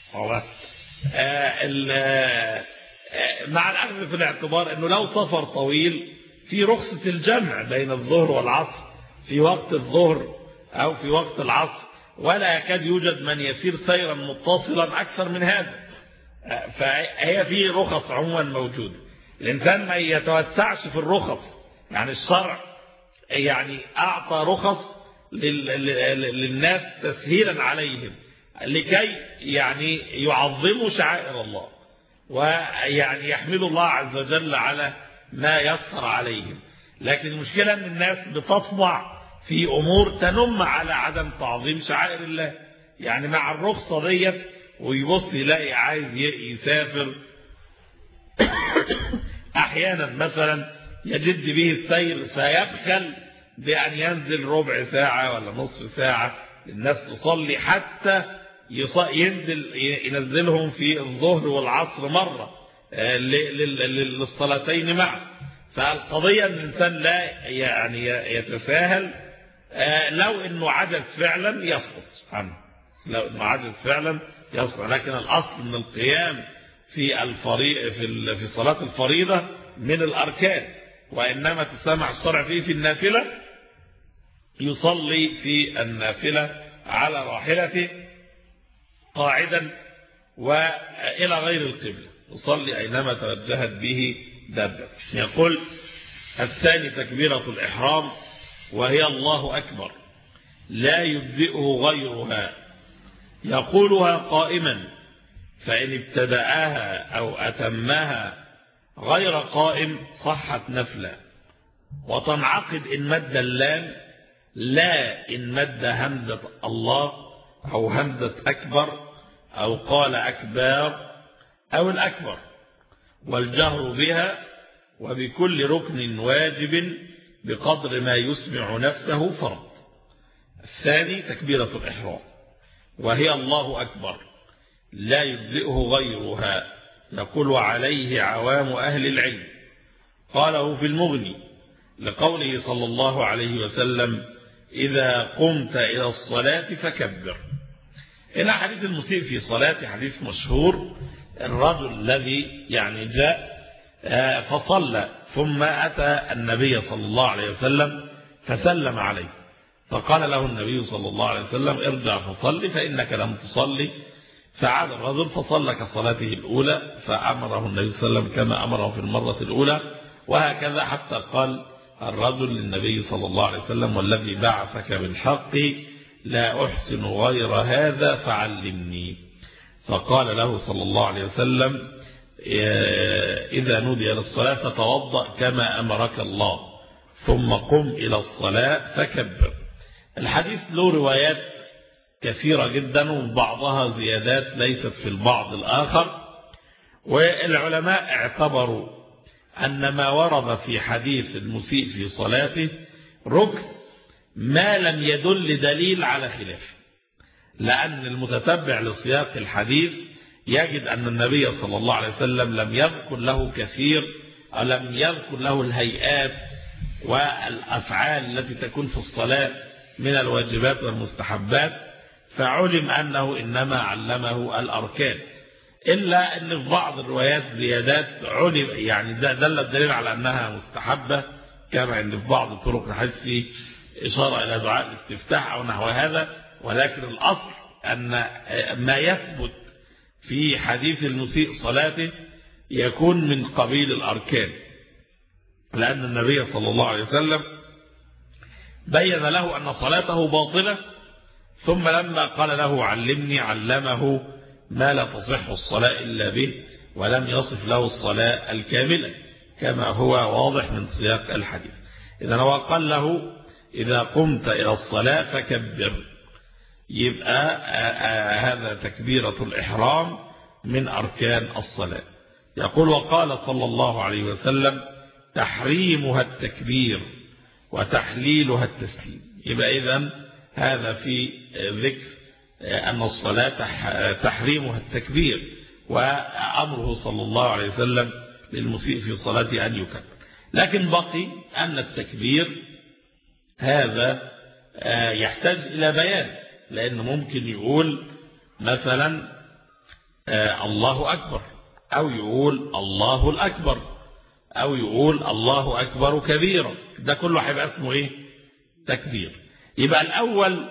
مع الأخذ في الاعتبار انه لو سفر طويل في رخصة الجمع بين الظهر والعصر في وقت الظهر أو في وقت العصر، ولا يكاد يوجد من يسير سيرا متصلا أكثر من هذا. فهي في رخص عموما موجودة. الإنسان ما يتوسعش في الرخص، يعني الشرع يعني أعطى رخص للناس تسهيلا عليهم لكي يعني يعظموا شعائر الله ويعني يحمدوا الله عز وجل على ما يسر عليهم. لكن المشكلة أن الناس بتطمع في أمور تنم على عدم تعظيم شعائر الله. يعني مع الرخصة ديت ويبص يلاقي عايز يسافر أحيانا مثلا يجد به السير فيبخل بأن ينزل ربع ساعة ولا نصف ساعة الناس تصلي، حتى ينزلهم في الظهر والعصر مرة للصلاتين معا. فالقضية أن الإنسان لا يعني يتساهل، لو أنه عجز فعلا يسقط عنه، لو أنه عجز فعلا يسقط. لكن الأصل من القيام في صلاة الفريضة من الأركان، وإنما تسمع الشرع فيه في النافلة، يصلي في النافلة على راحلته قاعدا وإلى غير القبلة، يصلي أينما توجهت به دابة. يقول الثاني تكبيرة الإحرام، وهي الله أكبر لا يجزئه غيرها، يقولها قائما، فإن ابتدأها أو أتمها غير قائم صحت نفلا، وتنعقد إن مد اللام، لا إن مد همزة الله أو همزة أكبر أو قال أكبر أو الأكبر، والجهر بها وبكل ركن واجب بقدر ما يسمع نفسه فرض. الثاني تكبيرة الإحرام، وهي الله أكبر لا يجزئه غيرها، يقول عليه عوام أهل العلم، قاله في المغني لقوله صلى الله عليه وسلم إذا قمت إلى الصلاة فكبر. إلى حديث المسيء في صلاة، حديث مشهور، الرجل الذي يعني جاء فصلى ثم أتى النبي صلى الله عليه وسلم فسلم عليه، فقال له النبي صلى الله عليه وسلم ارجع فصلي فإنك لم تصلي، فعاد الرجل فصلى كصلاته الأولى، فأمره النبي صلى الله عليه وسلم كما أمره في المرة الأولى، وهكذا حتى قال الرجل للنبي صلى الله عليه وسلم والذي بعثك بالحق لا أحسن غير هذا فعلمني، فقال له صلى الله عليه وسلم إذا نودي للصلاة فتوضأ كما أمرك الله ثم قم إلى الصلاة فكبر. الحديث له روايات كثيرة جدا، وبعضها زيادات ليست في البعض الآخر، والعلماء اعتبروا أن ما ورد في حديث المسيء في صلاته ركن ما لم يدل دليل على خلافه، لأن المتتبع لسياق الحديث يجد أن النبي صلى الله عليه وسلم لم يذكر له كثير، أو لم يذكر له الهيئات والأفعال التي تكون في الصلاة من الواجبات والمستحبات، فعلم أنه إنما علمه الأركان، إلا أن في بعض الروايات زيادات علم يعني دل الدليل على أنها مستحبة، كما أن في بعض طرق الحديث فيه إشارة إلى دعاء الاستفتاح أو نحو هذا، ولكن الأصل أن ما يثبت في حديث المسيء صلاته يكون من قبيل الأركان، لأن النبي صلى الله عليه وسلم بين له أن صلاته باطلة، ثم لما قال له علمني علمه ما لا تصح الصلاة إلا به، ولم يصف له الصلاة الكاملة كما هو واضح من سياق الحديث. إذا هو قال له إذا قمت إلى الصلاة فكبر، يبقى هذا تكبيرة الإحرام من أركان الصلاة. يقول وقال صلى الله عليه وسلم تحريمها التكبير وتحليلها التسليم. يبقى إذن هذا في ذكر أن الصلاة تحريمها التكبير، وأمره صلى الله عليه وسلم للمسيء في صلاته أن يكبر. لكن بقي أن التكبير هذا يحتاج إلى بيان، لأنه ممكن يقول مثلا الله أكبر، أو يقول الله الأكبر، أو يقول الله أكبر كبيرا، ده كله هيبقى اسمه إيه؟ تكبير. يبقى الأول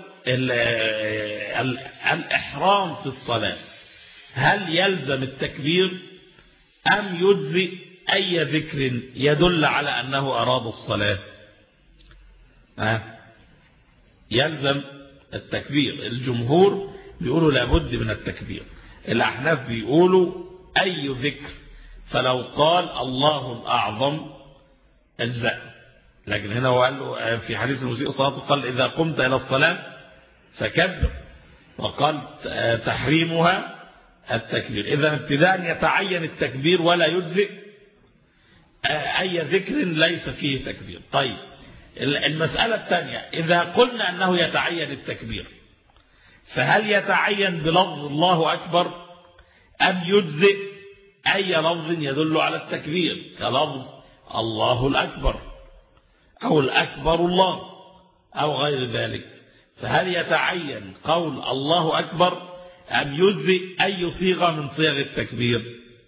الإحرام في الصلاة هل يلزم التكبير أم يجزئ أي ذكر يدل على أنه أراد الصلاة؟ يلزم التكبير. الجمهور بيقولوا لابد من التكبير، الأحناف بيقولوا أي ذكر، فلو قال الله الأعظم أجزاء، لكن هنا هو قال له في حديث المسيء صلاته قال إذا قمت إلى الصلاة فكبر، وقال تحريمها التكبير. إذا ابتداء يتعين التكبير ولا يجزئ أي ذكر ليس فيه تكبير. طيب المسألة الثانية، إذا قلنا أنه يتعين التكبير، فهل يتعين بلفظ الله أكبر أم يجزئ أي لفظ يدل على التكبير كلفظ الله الأكبر أو الأكبر الله أو غير ذلك. فهل يتعين قول الله أكبر أم يجزئ أي صيغة من صيغ التكبير؟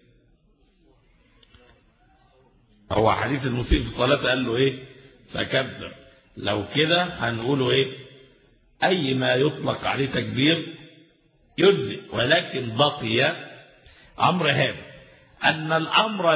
هو حديث المسيء في الصلاة قال له إيه؟ فكبر. لو كده هنقوله إيه؟ أي ما يطلق عليه تكبير يجزئ، ولكن بقي أمر هذا أن الأمر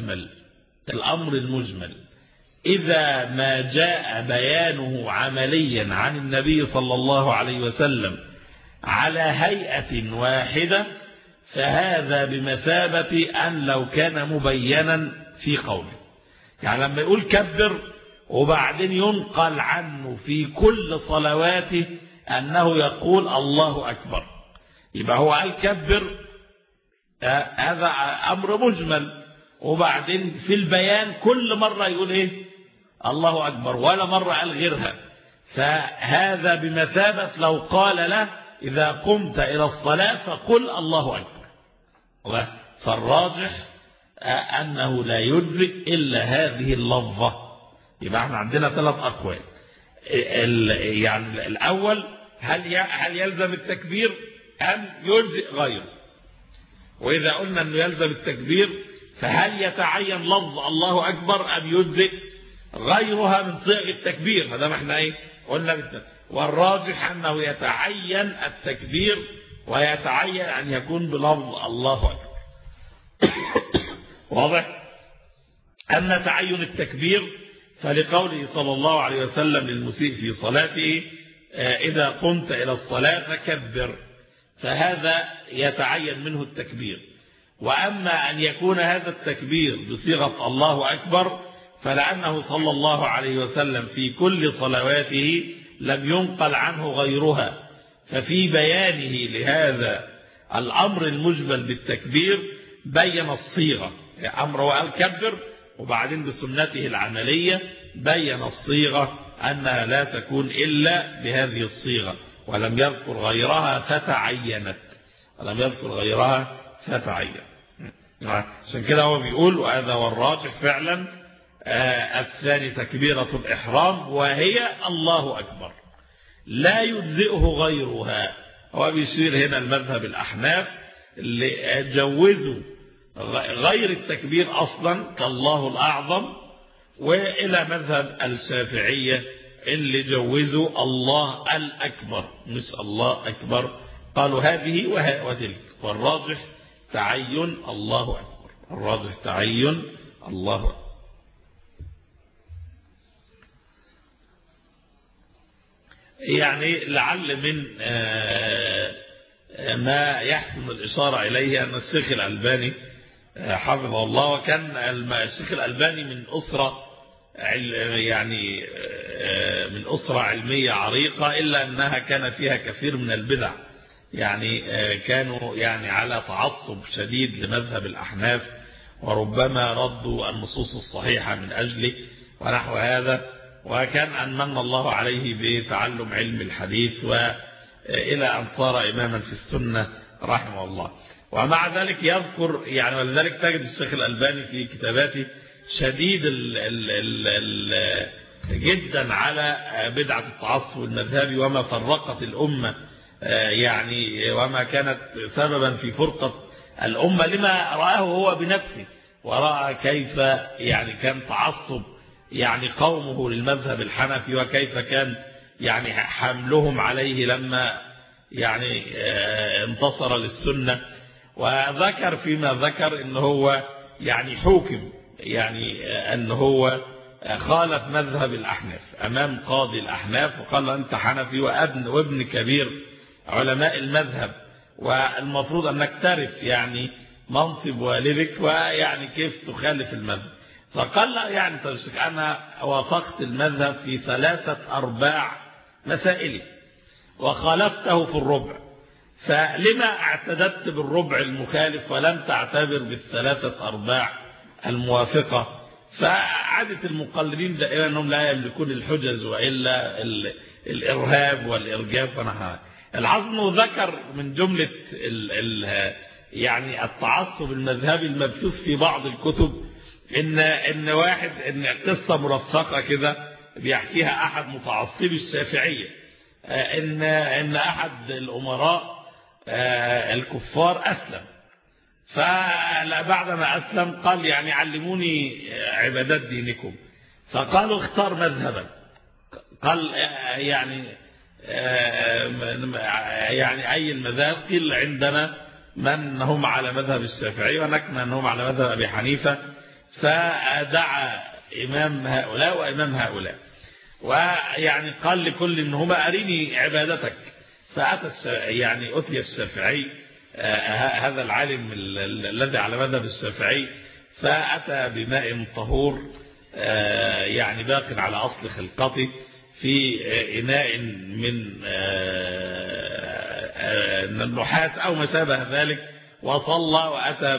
المجمل إذا ما جاء بيانه عمليا عن النبي صلى الله عليه وسلم على هيئة واحدة فهذا بمثابة أن لو كان مبينا في قوله. يعني لما يقول كبر وبعدين ينقل عنه في كل صلواته أنه يقول الله أكبر، يبقى هو قال كبر، هذا أمر مجمل، وبعدين في البيان كل مرة يقول إيه؟ الله أكبر، ولا مرة قال غيرها. فهذا بمثابة لو قال له إذا قمت إلى الصلاة فقل الله أكبر. فالراجح أنه لا يجزئ إلا هذه اللفظة. يبقى احنا عندنا 3 أقوال. يعني الأول هل يلزم التكبير أم يجزئ غيره؟ وإذا قلنا أنه يلزم التكبير فهل يتعين لفظ الله أكبر أم يجزئ غيرها من صيغ التكبير؟ ما دام احنا ايه قلنا والراجح أنه يتعين التكبير، ويتعين أن يكون بلفظ الله أكبر. واضح؟ أما تعين التكبير فلقوله صلى الله عليه وسلم للمسيء في صلاته إذا قمت إلى الصلاة فكبر، فهذا يتعين منه التكبير. وأما أن يكون هذا التكبير بصيغة الله أكبر فلأنه صلى الله عليه وسلم في كل صلواته لم ينقل عنه غيرها، ففي بيانه لهذا الأمر المجمل بالتكبير بين الصيغة، أمر وقال كبر، وبعدين بسنته العملية بين الصيغة أنها لا تكون إلا بهذه الصيغة، ولم يذكر غيرها فتعينت. عشان كده هو بيقول وهذا والراجح فعلا الثاني تكبيرة الإحرام وهي الله أكبر لا يجزئه غيرها. هو بيشير هنا المذهب الأحناف اللي جوزوا غير التكبير أصلا كالله الأعظم، وإلى مذهب الشافعية اللي جوزوا الله الأكبر مش الله أكبر، قالوا هذه وتلك، والراجح تعين الله أكبر. يعني لعل من ما يحسن الإشارة إليه أن الشيخ الألباني حفظه الله، وكان الشيخ الألباني من أسرة يعني من أسرة علمية عريقة، إلا أنها كان فيها كثير من البدع، يعني كانوا يعني على تعصب شديد لمذهب الأحناف، وربما ردوا النصوص الصحيحة من أجله ونحو هذا، وكان أن من الله عليه بتعلم علم الحديث وإلى أن صار إماما في السنة رحمه الله. ومع ذلك يذكر يعني، ولذلك تجد الشيخ الألباني في كتاباته شديد جدا على بدعة التعصب المذهبي وما فرقت الأمة، يعني وما كانت سببا في فرقة الأمة لما رآه هو بنفسه، ورأى كيف يعني كان تعصب يعني قومه للمذهب الحنفي، وكيف كان يعني حملهم عليه لما يعني انتصر للسنة. وذكر فيما ذكر إن هو يعني حكم يعني أن هو خالف مذهب الأحناف أمام قاضي الأحناف، وقال له أنت حنفي وابن كبير علماء المذهب، والمفروض أنك تعرف يعني منصب والدك، ويعني كيف تخالف المذهب. فقال لا يعني أنا وافقت المذهب في 3/4 مسائلي وخالفته في الربع، فلما اعتددت بالربع المخالف ولم تعتبر بال3/4 الموافقة؟ فعادة المقلدين دائما أنهم لا يملكون الحجج وإلا الإرهاب والإرجاف ونحوه. العظم ذكر من جملة يعني التعصب المذهبي المبثوث في بعض الكتب ان واحد، ان قصة مرفقة كده بيحكيها احد متعصبي الشافعية، ان احد الامراء الكفار اسلم، فبعدما اسلم قال يعني علموني عبادات دينكم، فقالوا اختار مذهبا. قال يعني اي المذاهب؟ قيل عندنا من هم على مذهب الشافعي ونحن من هم على مذهب ابي حنيفه. فدعا امام هؤلاء وامام هؤلاء، ويعني قال لكل منهما اريني عبادتك. فاتى يعني اتي الشافعي هذا العالم الذي على مذهب الشافعي، فاتى بماء طهور يعني باق على اصل خلقته في إناء من النحاس أو ما شابه ذلك، وصلى وأتى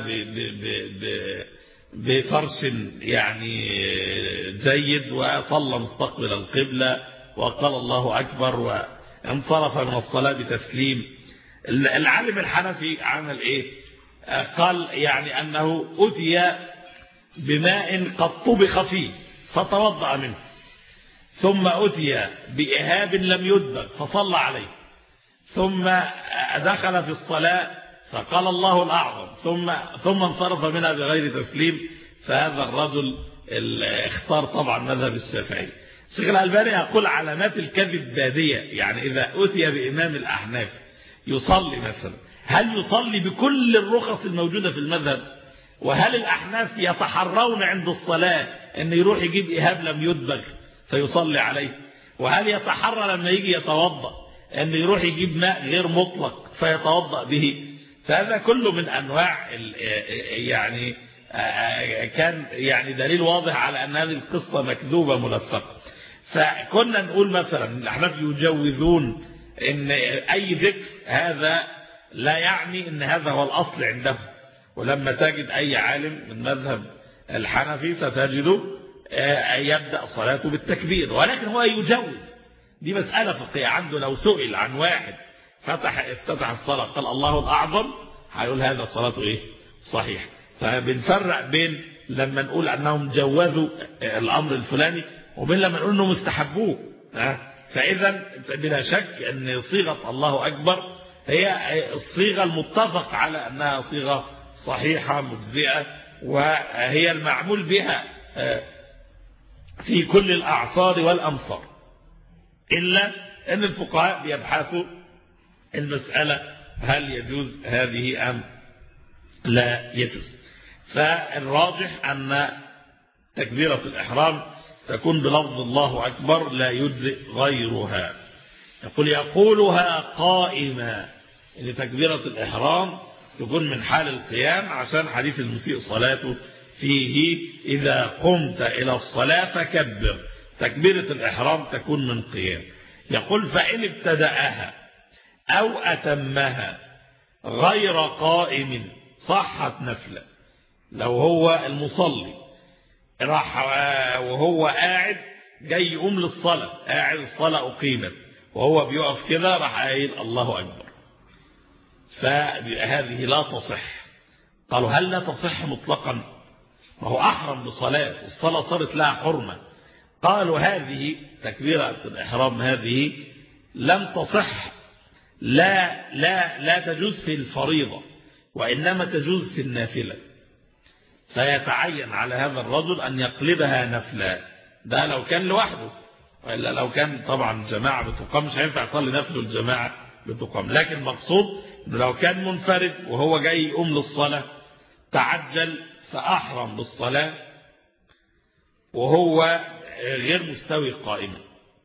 بفرش يعني جيد، وصلى مستقبل القبلة وقال الله أكبر وانصرف من الصلاة بتسليم. العالم الحنفي عمل إيه؟ قال يعني أنه أتي بماء قد طبخ فيه فتوضأ منه، ثم أتي بإهاب لم يدبغ فصلى عليه، ثم دخل في الصلاة فقال الله الأعظم ثم انصرف منها بغير تسليم. فهذا الرجل اختار طبعا مذهب الشافعي. الشيخ الألباني يقول علامات الكذب بادية، يعني إذا أتي بإمام الأحناف يصلي مثلا، هل يصلي بكل الرخص الموجودة في المذهب؟ وهل الأحناف يتحرون عند الصلاة أن يروح يجيب إهاب لم يدبغ فيصلي عليه؟ وهل يتحرى لما يجي يتوضأ أن يروح يجيب ماء غير مطلق فيتوضأ به؟ فهذا كله من أنواع يعني كان يعني دليل واضح على أن هذه القصة مكذوبة ملصقة. فكنا نقول مثلا الأحناف يجوزون أن أي ذكر، هذا لا يعني أن هذا هو الأصل عندهم، ولما تجد أي عالم من مذهب الحنفي ستجده يبدأ صلاته بالتكبير، ولكن هو يجوز. دي مسألة فقهية عنده. لو سئل عن واحد افتتح الصلاة قال الله الأعظم، هيقول هذا صلاته إيه؟ صحيح. فبنفرق بين لما نقول أنهم جوزوا الأمر الفلاني وبين لما نقول أنهم استحبوه. فإذا بلا شك أن صيغة الله أكبر هي الصيغة المتفق على أنها صيغة صحيحة مجزئة، وهي المعمول بها في كل الأعصار والأمصار، إلا أن الفقهاء بيبحثوا المسألة هل يجوز هذه أم لا يجوز. فالراجح أن تكبيرة الإحرام تكون بلفظ الله أكبر لا يجزئ غيرها. يقولها قائما، إن تكبيرة الإحرام تكون من حال القيام، عشان حديث المسيء صلاته فيه إذا قمت إلى الصلاة فكبر. تكبيرة الإحرام تكون من قيام. يقول فإن ابتدأها أو أتمها غير قائم صحت نفلة. لو هو المصلي راح وهو قاعد جاي يقوم للصلاة، قاعد الصلاة أقيمت وهو بيقف كده راح قايل الله أكبر، فهذه لا تصح. قالوا هل لا تصح مطلقا؟ ما هو أحرم بصلاة والصلاة صارت لها حرمة. قالوا هذه تكبيرة الإحرام هذه لم تصح، لا تجوز في الفريضة، وإنما تجوز في النافلة. فيتعين على هذا الرجل أن يقلبها نفلا، ده لو كان لوحده، وإلا لو كان طبعا جماعة بتقام مش هينفع يصلي نفله الجماعة بتقام. لكن مقصود إنه لو كان منفرد وهو جاي يقوم للصلاة تعجل فأحرم بالصلاة وهو غير مستوي قائما،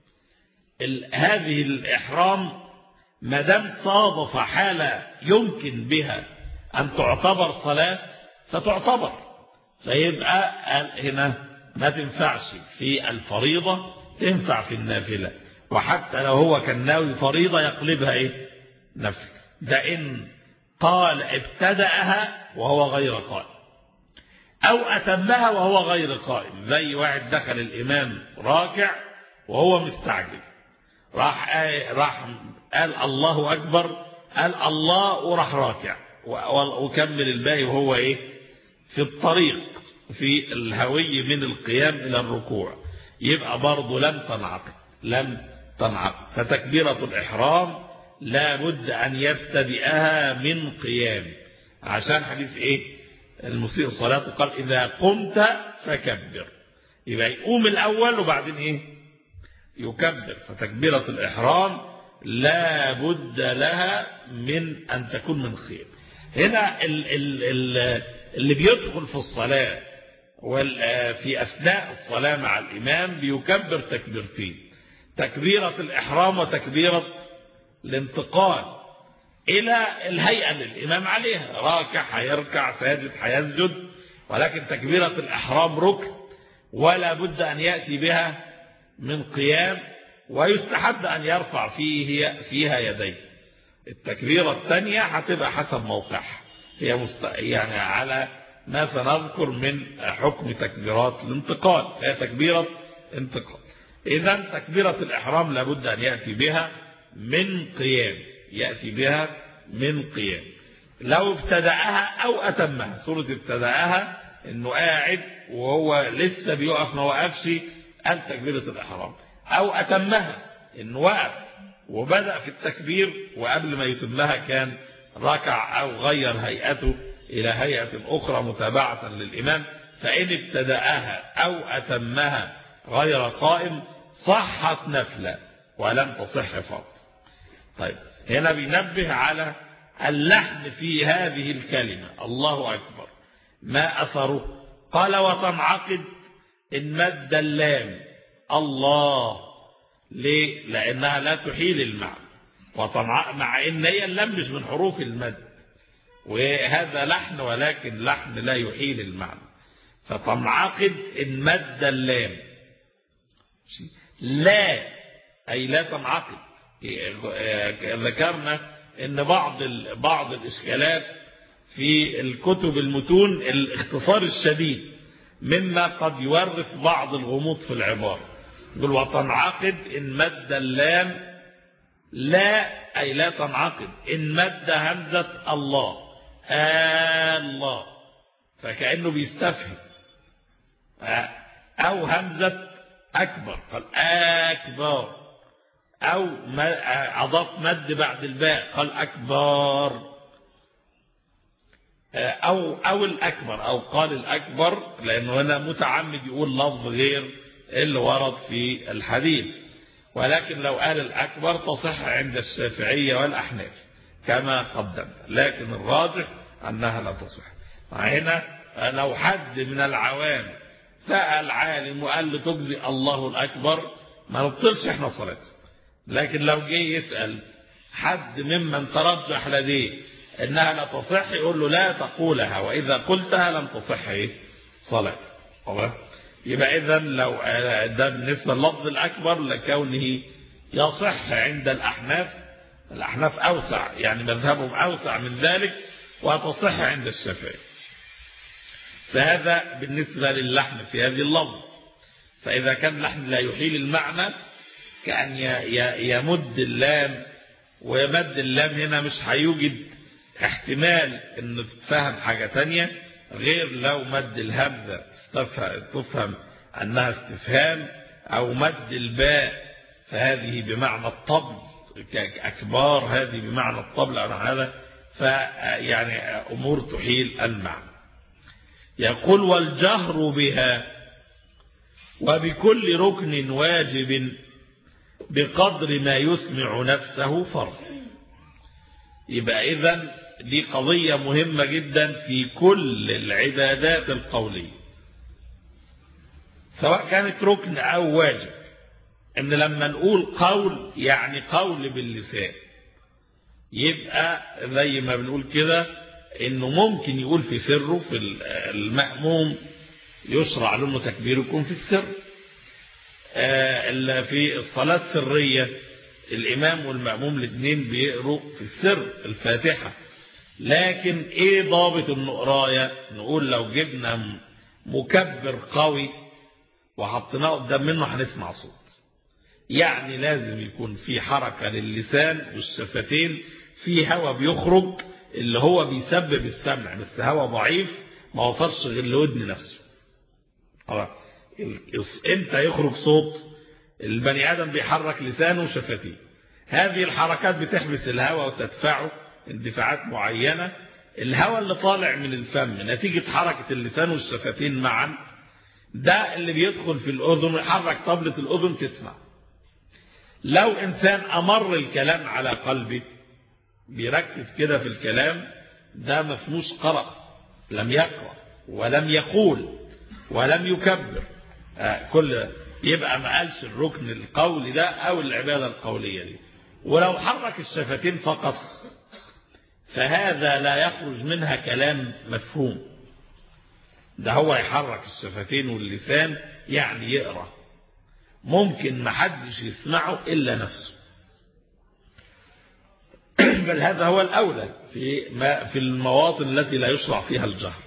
هذه الإحرام ما دام صادف حالة يمكن بها أن تعتبر صلاة فتعتبر، فيبقى هنا ما تنفعش في الفريضة، تنفع في النافلة. وحتى لو هو كان ناوي فريضة يقلبها ايه؟ نفل. ده إن قال ابتدأها وهو غير قائم أو أتمها وهو غير قائم، زي واحد دخل الإمام راكع وهو مستعجل، راح قال الله أكبر، قال الله وراح راكع وكمل الباقي وهو ايه؟ في الطريق، في الهوي من القيام إلى الركوع، يبقى برضه لم تنعقد. فتكبيرة الإحرام لا بد أن يبتدئها من قيام، عشان حديث المسيء الصلاة قال إذا قمت فكبر، يبقى يقوم الأول وبعدين يكبر. فتكبيرة الإحرام لا بد لها من أن تكون من قيام. هنا اللي بيدخل في الصلاة في أثناء الصلاة مع الإمام بيكبر تكبيرتين، تكبيرة الإحرام وتكبيرة الانتقال إلى الهيئة اللي الإمام عليها، راكع هيركع، ساجد هيسجد، ولكن تكبيرة الإحرام ركن ولا بد أن يأتي بها من قيام، ويستحب أن يرفع فيها يديه. التكبيرة الثانية هتبقى حسب موقعها، هي يعني على ما سنذكر من حكم تكبيرات الانتقال، هي تكبيرة انتقال. إذن تكبيرة الإحرام لابد أن يأتي بها من قيام، لو ابتدأها أو أتمها. سورة ابتدأها إنه قاعد وهو لسه بيقف ما وقفش قال تكبيرة الإحرام، أو أتمها إنه وقف وبدأ في التكبير وقبل ما يتمها كان ركع أو غير هيئته إلى هيئة أخرى متابعة للإمام. فإن ابتدأها أو أتمها غير قائم صحت نفلا ولم تصح فرض. طيب هنا بينبه على اللحن في هذه الكلمة الله أكبر، ما أثره؟ قال وتنعقد إن مد اللام الله. ليه؟ لأنها لا تحيل المعنى، مع إن هي اللام مش من حروف المد، وهذا لحن ولكن لحن لا يحيل المعنى. فتنعقد إن مد اللام، لا أي لا تنعقد. ذكرنا إن بعض الإشكالات في الكتب المتون الاختصار الشديد مما قد يورث بعض الغموض في العبارة. يقول وتنعقد إن مد اللام، لا أي لا تنعقد إن مد همزة الله الله، فكأنه بيستفهم. أو همزة أكبر قال أكبر، أو أضاف مد بعد الباء قال أكبر، أو الأكبر، أو قال الأكبر، لأنه هنا متعمد يقول لفظ غير اللي ورد في الحديث. ولكن لو قال الأكبر تصح عند الشافعية والأحناف كما قدمت، لكن الراجح أنها لا تصح. هنا لو حد من العوام سأل عالم وقال له تجزي الله الأكبر ما نبطلش احنا صلاته. لكن لو جه يسأل حد ممن ترجح لديه انها لا تصح يقول له لا تقولها، واذا قلتها لم تصح صلاة. يبقى اذا لو ده بالنسبه للفظ الاكبر لكونه يصح عند الاحناف اوسع، يعني مذهبهم اوسع من ذلك، وتصح عند الشافعي. فهذا بالنسبه للحن في هذه اللفظ. فاذا كان اللحن لا يحيل المعنى كأن يمد اللام، ويمد اللام هنا مش هيوجد احتمال ان تفهم حاجة تانية غير لو مد الهمزة تفهم انها استفهام، او مد الباء فهذه بمعنى الطبل كأكبار، هذه بمعنى الطبل او هذا، فيعني امور تحيل المعنى. يقول والجهر بها وبكل ركن واجب بقدر ما يسمع نفسه فرض. يبقى إذن دي قضية مهمة جدا في كل العبادات القولية سواء كانت ركن أو واجب، إن لما نقول قول يعني قول باللسان، يبقى زي ما بنقول كده إنه ممكن يقول في سره، في المأموم يشرع له تكبير يكون في السر. في الصلاة السرية الإمام والمأموم الاثنين بيقروا في السر الفاتحة، لكن إيه ضابط النقراية؟ نقول لو جبنا مكبر قوي وحطيناه قدام منه هنسمع صوت، يعني لازم يكون في حركة للسان والشفتين، في هواء بيخرج اللي هو بيسبب السمع، بس هواء ضعيف ما وصلش غير لودن نفسه، امتى يخرج صوت؟ البني آدم بيحرك لسانه وشفتيه، هذه الحركات بتحبس الهواء وتدفعه اندفاعات معينة. الهواء اللي طالع من الفم نتيجة حركة اللسان والشفتين معا ده اللي بيدخل في الأذن ويحرك طبلة الأذن تسمع. لو إنسان أمر الكلام على قلبه بيركز كده في الكلام ده مفهوش قرأ، لم يقرأ ولم يقول ولم يكبر، يبقى ما قالش الركن القولي ده أو العبادة القولية دي. ولو حرك الشفتين فقط فهذا لا يخرج منها كلام مفهوم، ده هو يحرك الشفتين واللسان يعني يقرأ، ممكن ما حدش يسمعه إلا نفسه. بل هذا هو الأولى في المواطن التي لا يشرع فيها الجهر،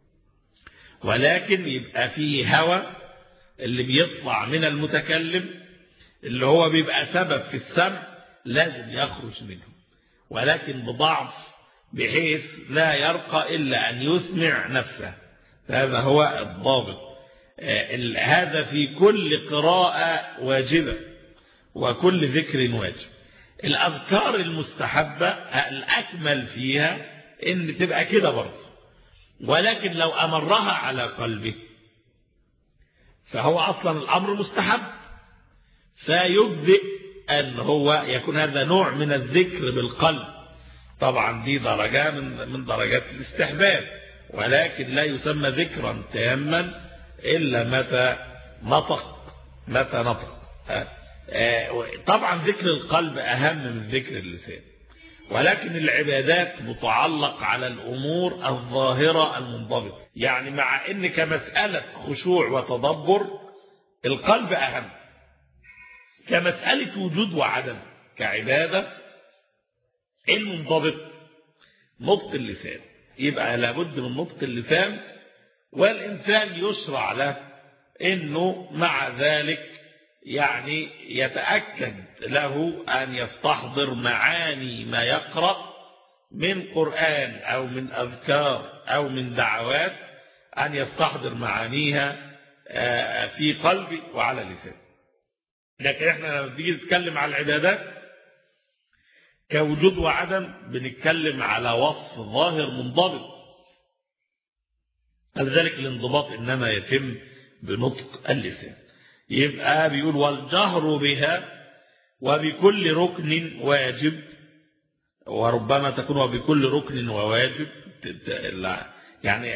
ولكن يبقى فيه هوى اللي بيطلع من المتكلم اللي هو بيبقى سبب في السمع لازم يخرج منه، ولكن بضعف بحيث لا يرقى إلا أن يسمع نفسه. هذا هو الضابط. هذا في كل قراءة واجبة وكل ذكر واجب. الأذكار المستحبة الأكمل فيها إن تبقى كده برضه، ولكن لو أمرها على قلبه فهو أصلا الأمر مستحب، فيجزئ أن هو يكون هذا نوع من الذكر بالقلب. طبعا دي درجة من درجات الاستحباب، ولكن لا يسمى ذكرا تاما إلا متى نطق. طبعا ذكر القلب أهم من ذكر اللسان، ولكن العبادات متعلق على الأمور الظاهرة المنضبطة. يعني مع أن كمسألة خشوع وتدبر القلب أهم، كمسألة وجود وعدم كعبادة المنضبط نطق اللسان، يبقى لابد من نطق اللسان، والإنسان يشرع له أنه مع ذلك يعني يتأكد له أن يستحضر معاني ما يقرأ من قرآن أو من أذكار أو من دعوات، أن يستحضر معانيها في قلبه وعلى لسانه. لكن احنا لما بنيجي نتكلم على العبادات كوجود وعدم بنتكلم على وصف ظاهر منضبط، لذلك الانضباط إنما يتم بنطق اللسان. يبقى بيقول والجهر بها وبكل ركن واجب، وربما تكون وبكل ركن وواجب، يعني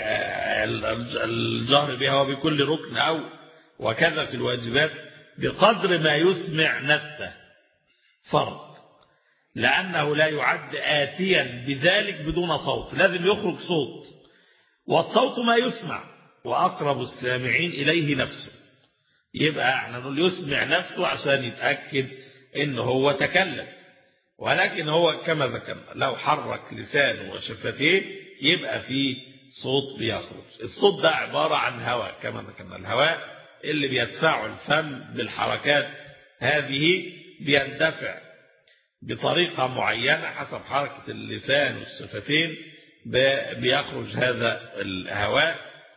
الجهر بها وبكل ركن أو وكذا في الواجبات بقدر ما يسمع نفسه فرض، لأنه لا يعد آتيا بذلك بدون صوت، لازم يخرج صوت، والصوت ما يسمع وأقرب السامعين إليه نفسه. يبقى احنا نقول يسمع نفسه عشان يتأكد إنه هو تكلم، ولكن هو كما ذكرنا لو حرك لسانه وشفتيه يبقى فيه صوت بيخرج. الصوت ده عبارة عن هواء كما ذكرنا، الهواء اللي بيدفعه الفم بالحركات هذه بيندفع بطريقة معينة حسب حركة اللسان والشفتين، بيخرج هذا الهواء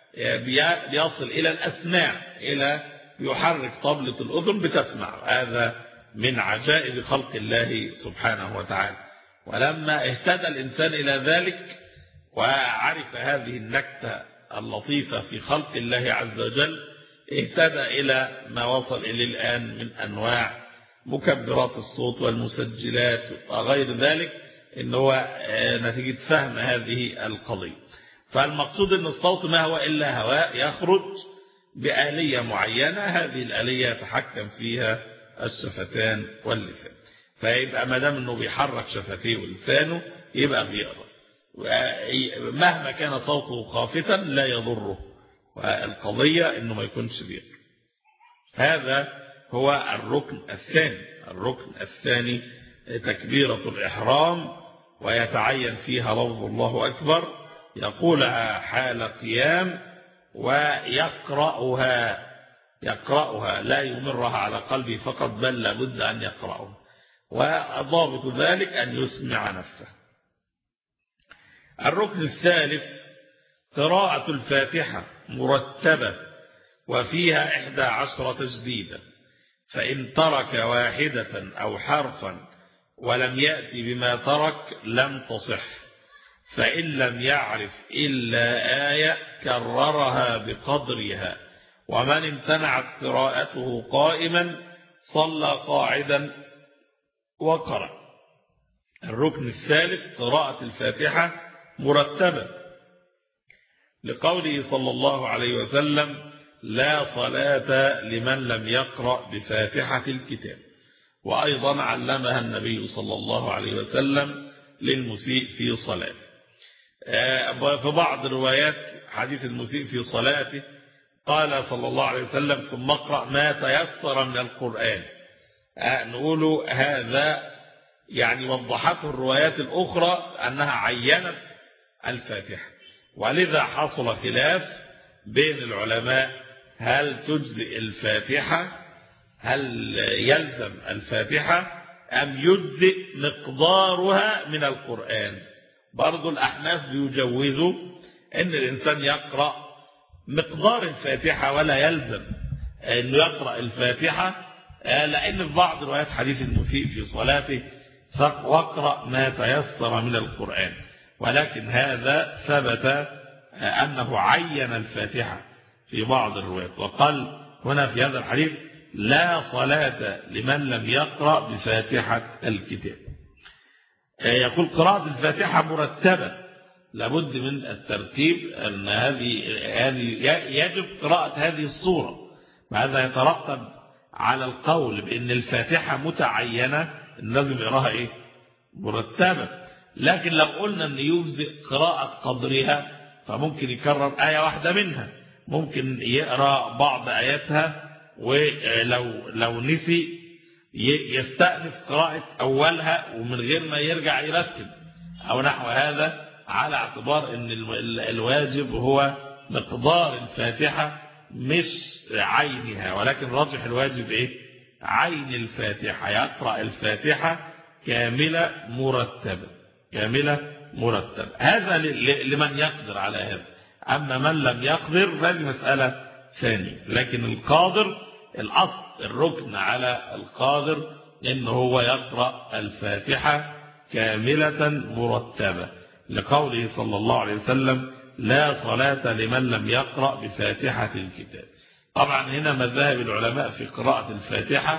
بيصل إلى الأسماع، إلى يحرك طبلة الأذن بتسمع. هذا من عجائب خلق الله سبحانه وتعالى. ولما اهتدى الإنسان إلى ذلك وعرف هذه النكتة اللطيفة في خلق الله عز وجل، اهتدى إلى ما وصل إليه الآن من أنواع مكبرات الصوت والمسجلات وغير ذلك، إن هو نتيجة فهم هذه القضية. فالمقصود أن الصوت ما هو إلا هواء يخرج بآلية معينة، هذه الآلية يتحكم فيها الشفتان واللسان. فيبقى ما دام أنه بيحرك شفتيه ولسانه يبقى بيقرأ، مهما كان صوته خافتا لا يضره، والقضية أنه ما يكونش بيقرأ. هذا هو الركن الثاني. الركن الثاني تكبيرة الإحرام، ويتعين فيها لفظ الله أكبر، يقولها حال قيام ويقرأها لا يمرها على قلبه فقط، بل لابد أن يقرأها، وضابط ذلك أن يسمع نفسه. الركن الثالث قراءة الفاتحة مرتبة وفيها 11 تجديدا، فإن ترك واحدة أو حرفا ولم يأتي بما ترك لم تصح، فإن لم يعرف إلا آية كررها بقدرها، ومن امتنعت قراءته قائما صلى قاعدا وقرأ. الركن الثالث قراءة الفاتحة مرتبة، لقوله صلى الله عليه وسلم: لا صلاة لمن لم يقرأ بفاتحة الكتاب. وأيضا علمها النبي صلى الله عليه وسلم للمسيء في صلاته. في بعض روايات حديث المسيء في صلاته قال صلى الله عليه وسلم: ثم اقرأ ما تيسر من القرآن. نقول هذا يعني وضحته الروايات الأخرى أنها عينت الفاتحة، ولذا حصل خلاف بين العلماء: هل تجزئ الفاتحة، هل يلزم الفاتحة، أم يجزئ مقدارها من القرآن؟ برضو الأحناف بيجوزوا أن الإنسان يقرأ مقدار الفاتحة ولا يلزم أنه يقرأ الفاتحة، لأن في بعض روايات حديث المسيء في صلاته واقرأ ما تيسر من القرآن، ولكن هذا ثبت أنه عين الفاتحة في بعض الروايات، وقال هنا في هذا الحديث: لا صلاة لمن لم يقرأ بفاتحة الكتاب. يقول قراءة الفاتحة مرتبة، لابد من الترتيب، أن هذه يجب قراءة هذه الصورة، وهذا يترتب على القول بأن الفاتحة متعينة لازم يقراها مرتبة. لكن لو قلنا أن يجزئ قراءة قدرها فممكن يكرر آية واحدة منها، ممكن يقرأ بعض آياتها، ولو نسي يستأنف قراءة أولها ومن غير ما يرجع يرتب أو نحو هذا، على اعتبار أن الواجب هو مقدار الفاتحة مش عينها، ولكن راجح الواجب عين الفاتحة، يقرأ الفاتحة كاملة مرتبة. هذا لمن يقدر على هذا، أما من لم يقدر فهذه مسألة ثانية. لكن القادر، الأصل الركن على القادر إنه هو يقرأ الفاتحة كاملة مرتبة، لقوله صلى الله عليه وسلم: لا صلاة لمن لم يقرأ بفاتحة الكتاب. طبعا هنا مذاهب العلماء في قراءة الفاتحة،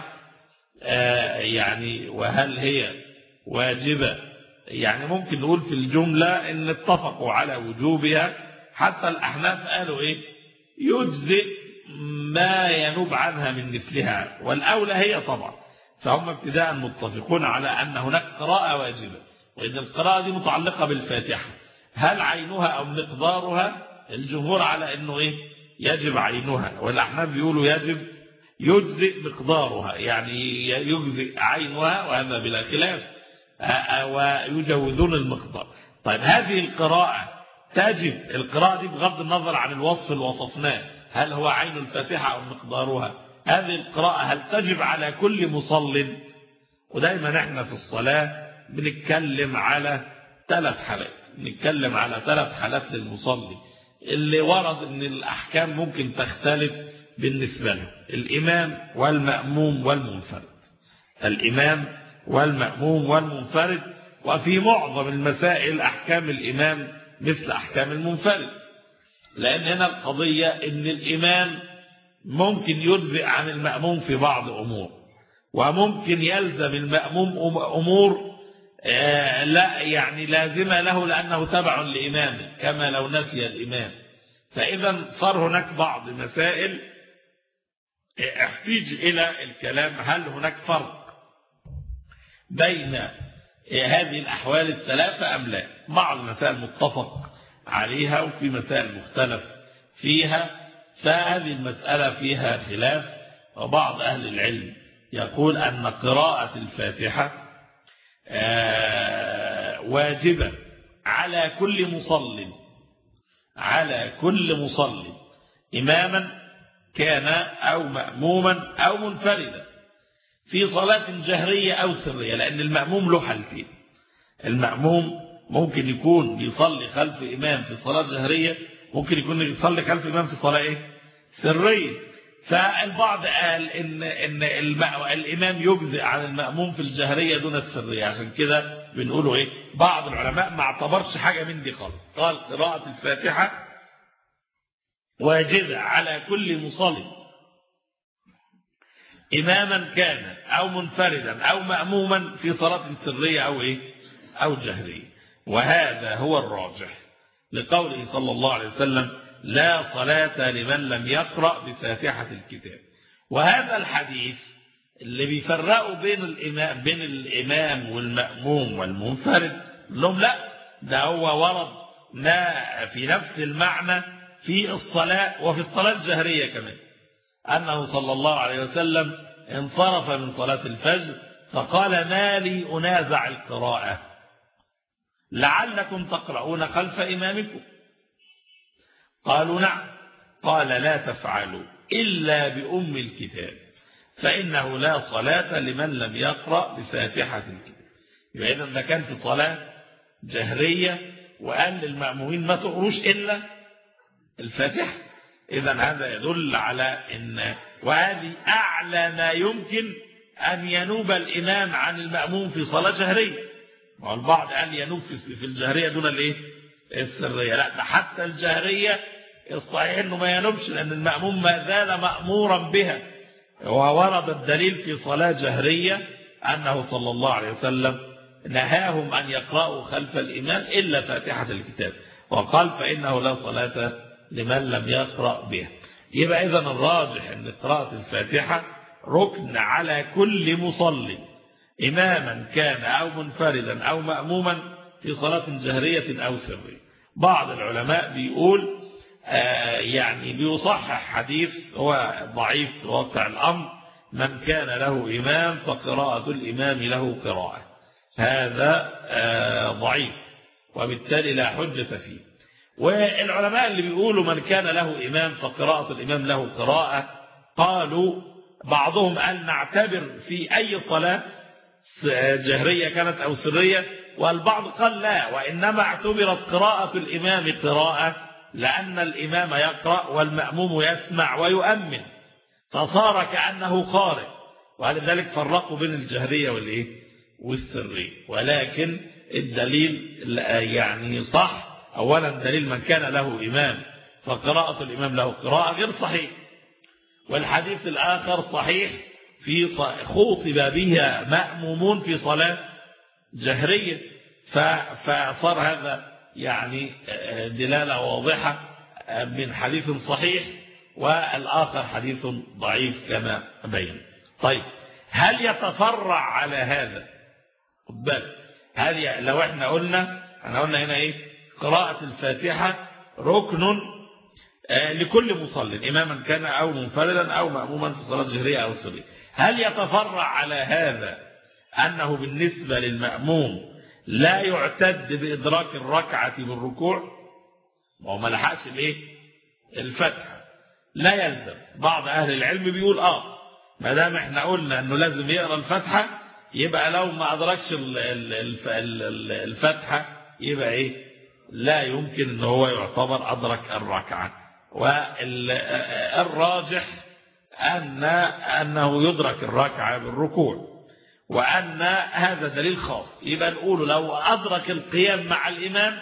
يعني وهل هي واجبة؟ يعني ممكن نقول في الجملة إن اتفقوا على وجوبها، حتى الأحناف قالوا يجزئ ما ينوب عنها من مثلها، والأولى هي طبعا. فهم ابتداء متفقون على أن هناك قراءة واجبة، وإن القراءة دي متعلقة بالفاتحة، هل عينها أو مقدارها؟ الجمهور على أنه يجب عينها، والأحناف بيقولوا يجزئ مقدارها، يعني يجزئ عينها، وهذا بلا خلاف، ويجوزون المقدار. طيب هذه القراءة تجب، القراءة دي بغض النظر عن الوصف اللي وصفناه، هل هو عين الفاتحة أو مقدارها؟ هذه القراءة هل تجب على كل مصل؟ ودايما احنا في الصلاة بنتكلم على 3 حالات، نتكلم على 3 حالات للمصلي اللي ورد ان الأحكام ممكن تختلف بالنسبة له: الإمام والمأموم والمنفرد. الإمام والمأموم والمنفرد، وفي معظم المسائل أحكام الإمام مثل أحكام المنفرد، لأن هنا القضية إن الإمام ممكن يجزئ عن المأموم في بعض أمور، وممكن يلزم المأموم أمور لا يعني لازمة له لأنه تبع لإمامه، كما لو نسي الإمام. فإذا صار هناك بعض مسائل احتاج إلى الكلام: هل هناك فرق بين هذه الأحوال الثلاثة أم لا؟ بعض المسائل متفق عليها، وفي مسائل مختلف فيها، فهذه المسألة فيها خلاف. وبعض أهل العلم يقول أن قراءة الفاتحة واجبة على كل مصل، إماما كان أو مأموما أو منفردا، في صلاة جهرية أو سرية، لأن المأموم له حالتين: المأموم ممكن يكون بيصلي خلف إمام في صلاة جهرية، ممكن يكون يصلي خلف إمام في صلاة سرية. فالبعض قال إن الإمام يجزئ عن المأموم في الجهرية دون السرية، عشان كده بنقوله إيه؟ بعض العلماء ما اعتبرش حاجة من دي خالص، قال قراءة الفاتحة واجبة على كل مصلي إماما كان أو منفردا أو مأموما في صلاة سرية أو إيه؟ أو جهرية. وهذا هو الراجح لقوله صلى الله عليه وسلم: لا صلاة لمن لم يقرأ بفاتحة الكتاب. وهذا الحديث اللي بيفرقوا بين الإمام والمأموم والمنفرد لهم لا، ده هو ورد ما في نفس المعنى في الصلاة وفي الصلاة الجهرية كمان، أنه صلى الله عليه وسلم انصرف من صلاة الفجر فقال: ما لي أنازع القراءة لعلكم تقرؤون خلف إمامكم. قالوا: نعم. قال: لا تفعلوا إلا بأم الكتاب فإنه لا صلاة لمن لم يقرأ بفاتحة الكتاب. يبقى إذن ده كان في صلاة جهرية وقال للمأمومين ما تقروش إلا الفاتحة. إذن هذا يدل على أن وهذه أعلى ما يمكن أن ينوب الإمام عن المأموم في صلاة جهرية. والبعض قال ينوب في الجهرية دون الإيه؟ السرية. لا، ده حتى الجهرية الصحيح أنه ما ينوبش، لأن المأموم ما زال مأمورا بها. وورد الدليل في صلاة جهرية أنه صلى الله عليه وسلم نهاهم أن يقرأوا خلف الإمام إلا فاتحة الكتاب، وقال: فإنه لا صلاة لمن لم يقرأ بها. يبقى إذن الراجح أن قراءة الفاتحة ركن على كل مصلي إماما كان أو منفردا أو مأموما في صلاة جهرية أو سرية. بعض العلماء بيقول يعني بيصحح حديث هو ضعيف في واقع الأمر: من كان له إمام فقراءة الإمام له قراءة. هذا ضعيف وبالتالي لا حجة فيه. والعلماء اللي بيقولوا من كان له إمام فقراءة الإمام له قراءة، قالوا بعضهم قال نعتبر في أي صلاة جهرية كانت أو سرية، والبعض قال لا، وإنما اعتبرت قراءة الإمام قراءة لأن الإمام يقرأ والمأموم يسمع ويؤمن، فصار كأنه قارئ. ولذلك فرقوا بين الجهرية والسرية. ولكن الدليل يعني صح. أولا دليل من كان له إمام فقراءة الإمام له قراءة غير صحيح، والحديث الآخر صحيح في خوطب بها مأمومون في صلاة جهرية، فصار هذا يعني دلالة واضحة من حديث صحيح، والآخر حديث ضعيف كما بين. طيب، هل يتفرع على هذا؟ هل لو احنا قلنا هنا ايه؟ قراءة الفاتحة ركن لكل مصل إماما كان أو منفردا أو مأموما في صلاة جهرية أو سرية. هل يتفرع على هذا أنه بالنسبة للمأموم لا يعتد بإدراك الركعة بالركوع؟ وما لحقش الفتحة لا يلزم. بعض أهل العلم بيقول ما دام احنا قلنا أنه لازم يقرأ الفتحة، يبقى لو ما أدركش الفتحة يبقى لا يمكن أنه هو يعتبر أدرك الركعة. والراجح أنه يدرك الركعة بالركوع، وأن هذا دليل خاص. يبقى نقول لو أدرك القيام مع الإمام،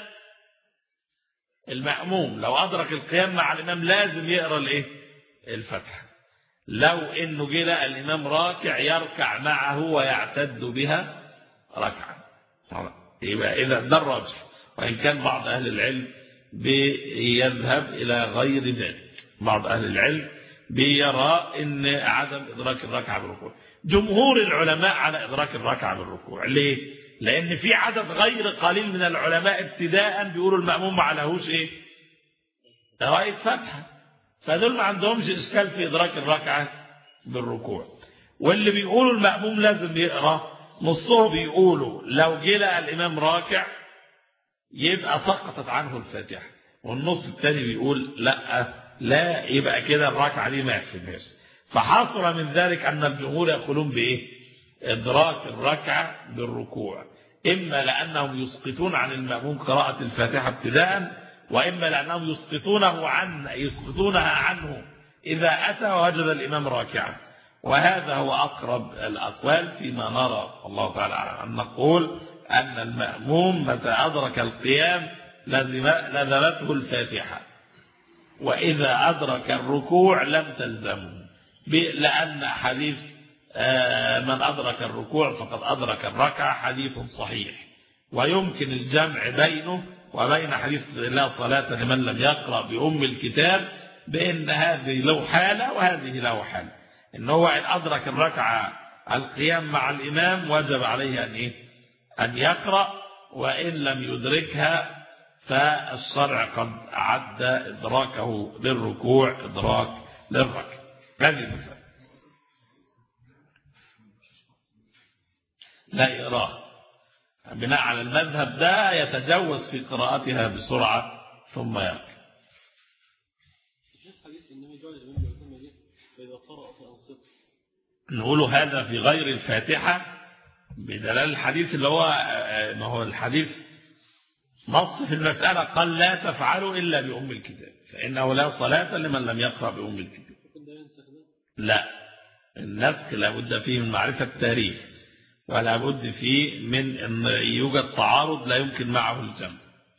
المأموم لو أدرك القيام مع الإمام لازم يقرأ الفتحة. لو إنه جاء الإمام راكع يركع معه ويعتد بها ركعة. يبقى إذا ده الراجح، وإن كان بعض أهل العلم بيذهب إلى غير ذلك. بعض أهل العلم بيرى إن عدم إدراك الركعة بالركوع. جمهور العلماء على إدراك الركعة بالركوع. ليه؟ لأن في عدد غير قليل من العلماء ابتداء بيقولوا المأموم ما عليهوش قراءة فتحة، فدول ما عندهمش إشكال في إدراك الركعة بالركوع. واللي بيقولوا المأموم لازم يقرأ، نصهم بيقولوا لو جاء الإمام راكع يبقى سقطت عنه الفاتحة، والنص الثاني بيقول لا يبقى كده الركعة دي ما يحسبهاش. فحصل من ذلك أن الجمهور يقولون إدراك الركعة بالركوع، إما لأنهم يسقطون عن المأموم قراءة الفاتحة ابتداء، وإما لأنهم يسقطونها عنه إذا أتى ووجد الإمام راكعا. وهذا هو أقرب الأقوال فيما نرى الله تعالى أن نقول أن المأموم متى أدرك القيام لزمته الفاتحة، وإذا أدرك الركوع لم تلزمه، لأن حديث من أدرك الركوع فقد أدرك الركعة حديث صحيح، ويمكن الجمع بينه وبين حديث لا صلاة لمن لم يقرأ بأم الكتاب بأن هذه له حالة وهذه له حالة، إن هو إن أدرك الركعة القيام مع الإمام وجب عليه أن يقرأ، وإن لم يدركها فالشرع قد عد إدراكه للركوع إدراك للركعة. هذه المسألة لا يقرأها بناء على المذهب ده، يتجوز في قراءتها بسرعة ثم يركع. نقول هذا في غير الفاتحة بدلال الحديث اللي هو ما هو الحديث نص في المسألة قال لا تفعلوا إلا بأم الكتاب فإنه لا صلاة لمن لم يقرأ بأم الكتاب. لا، النسخ لابد فيه من معرفة التاريخ، ولا بد فيه من أن يوجد تعارض لا يمكن معه الجمع،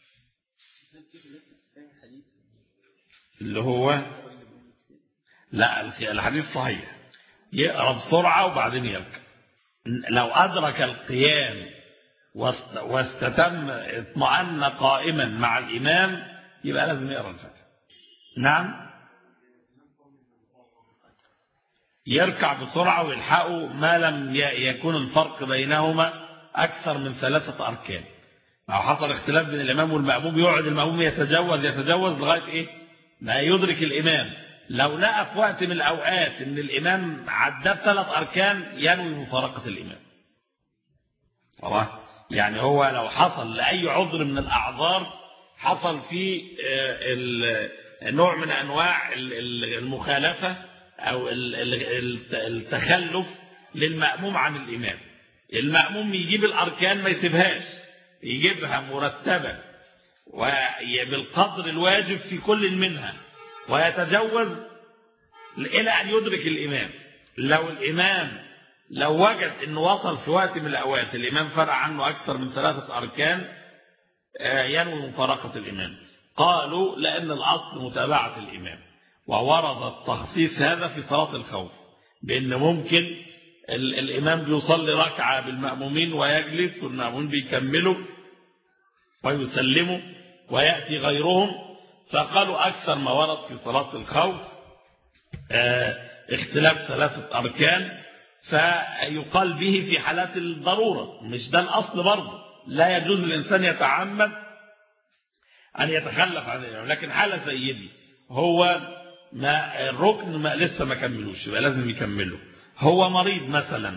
اللي هو لا الحديث صحيح يقرأ بسرعة وبعدين يركع. لو أدرك القيام واستتم اطمأن قائما مع الإمام يبقى لازم يقرأ الفاتحة. نعم، يركع بسرعة ويلحقه ما لم يكون الفرق بينهما أكثر من 3 أركان. لو حصل اختلاف بين الإمام والمأموم يقعد المأموم يتجوز لغاية ما يدرك الإمام. لو لقى في وقت من الأوقات أن الإمام عدى 3 أركان ينوي مفارقة الإمام. يعني هو لو حصل لأي عذر من الأعذار حصل فيه نوع من أنواع المخالفة أو التخلف للمأموم عن الإمام، المأموم يجيب الأركان ما يسيبهاش، يجيبها مرتبة وبالقدر الواجب في كل منها ويتجوز إلى أن يدرك الإمام. لو الإمام لو وجد أنه وصل في وقت من الأوقات الإمام فرع عنه أكثر من 3 أركان ينوي مفارقة الإمام. قالوا لأن الأصل متابعة الإمام، وورد التخصيص هذا في صلاة الخوف بأن ممكن الإمام بيصلي ركعة بالمأمومين ويجلس والمأمومين بيكملوا ويسلموا ويأتي غيرهم، فقالوا أكثر ما ورد في صلاة الخوف اختلاف 3 أركان فيقال به في حالات الضرورة، مش ده الأصل برضه، لا يجوز الإنسان يتعمد أن يتخلف عن الإمام، لكن حالة زي دي هو ما الركن ما لسه ما كملوش يبقى لازم يكمله. هو مريض مثلا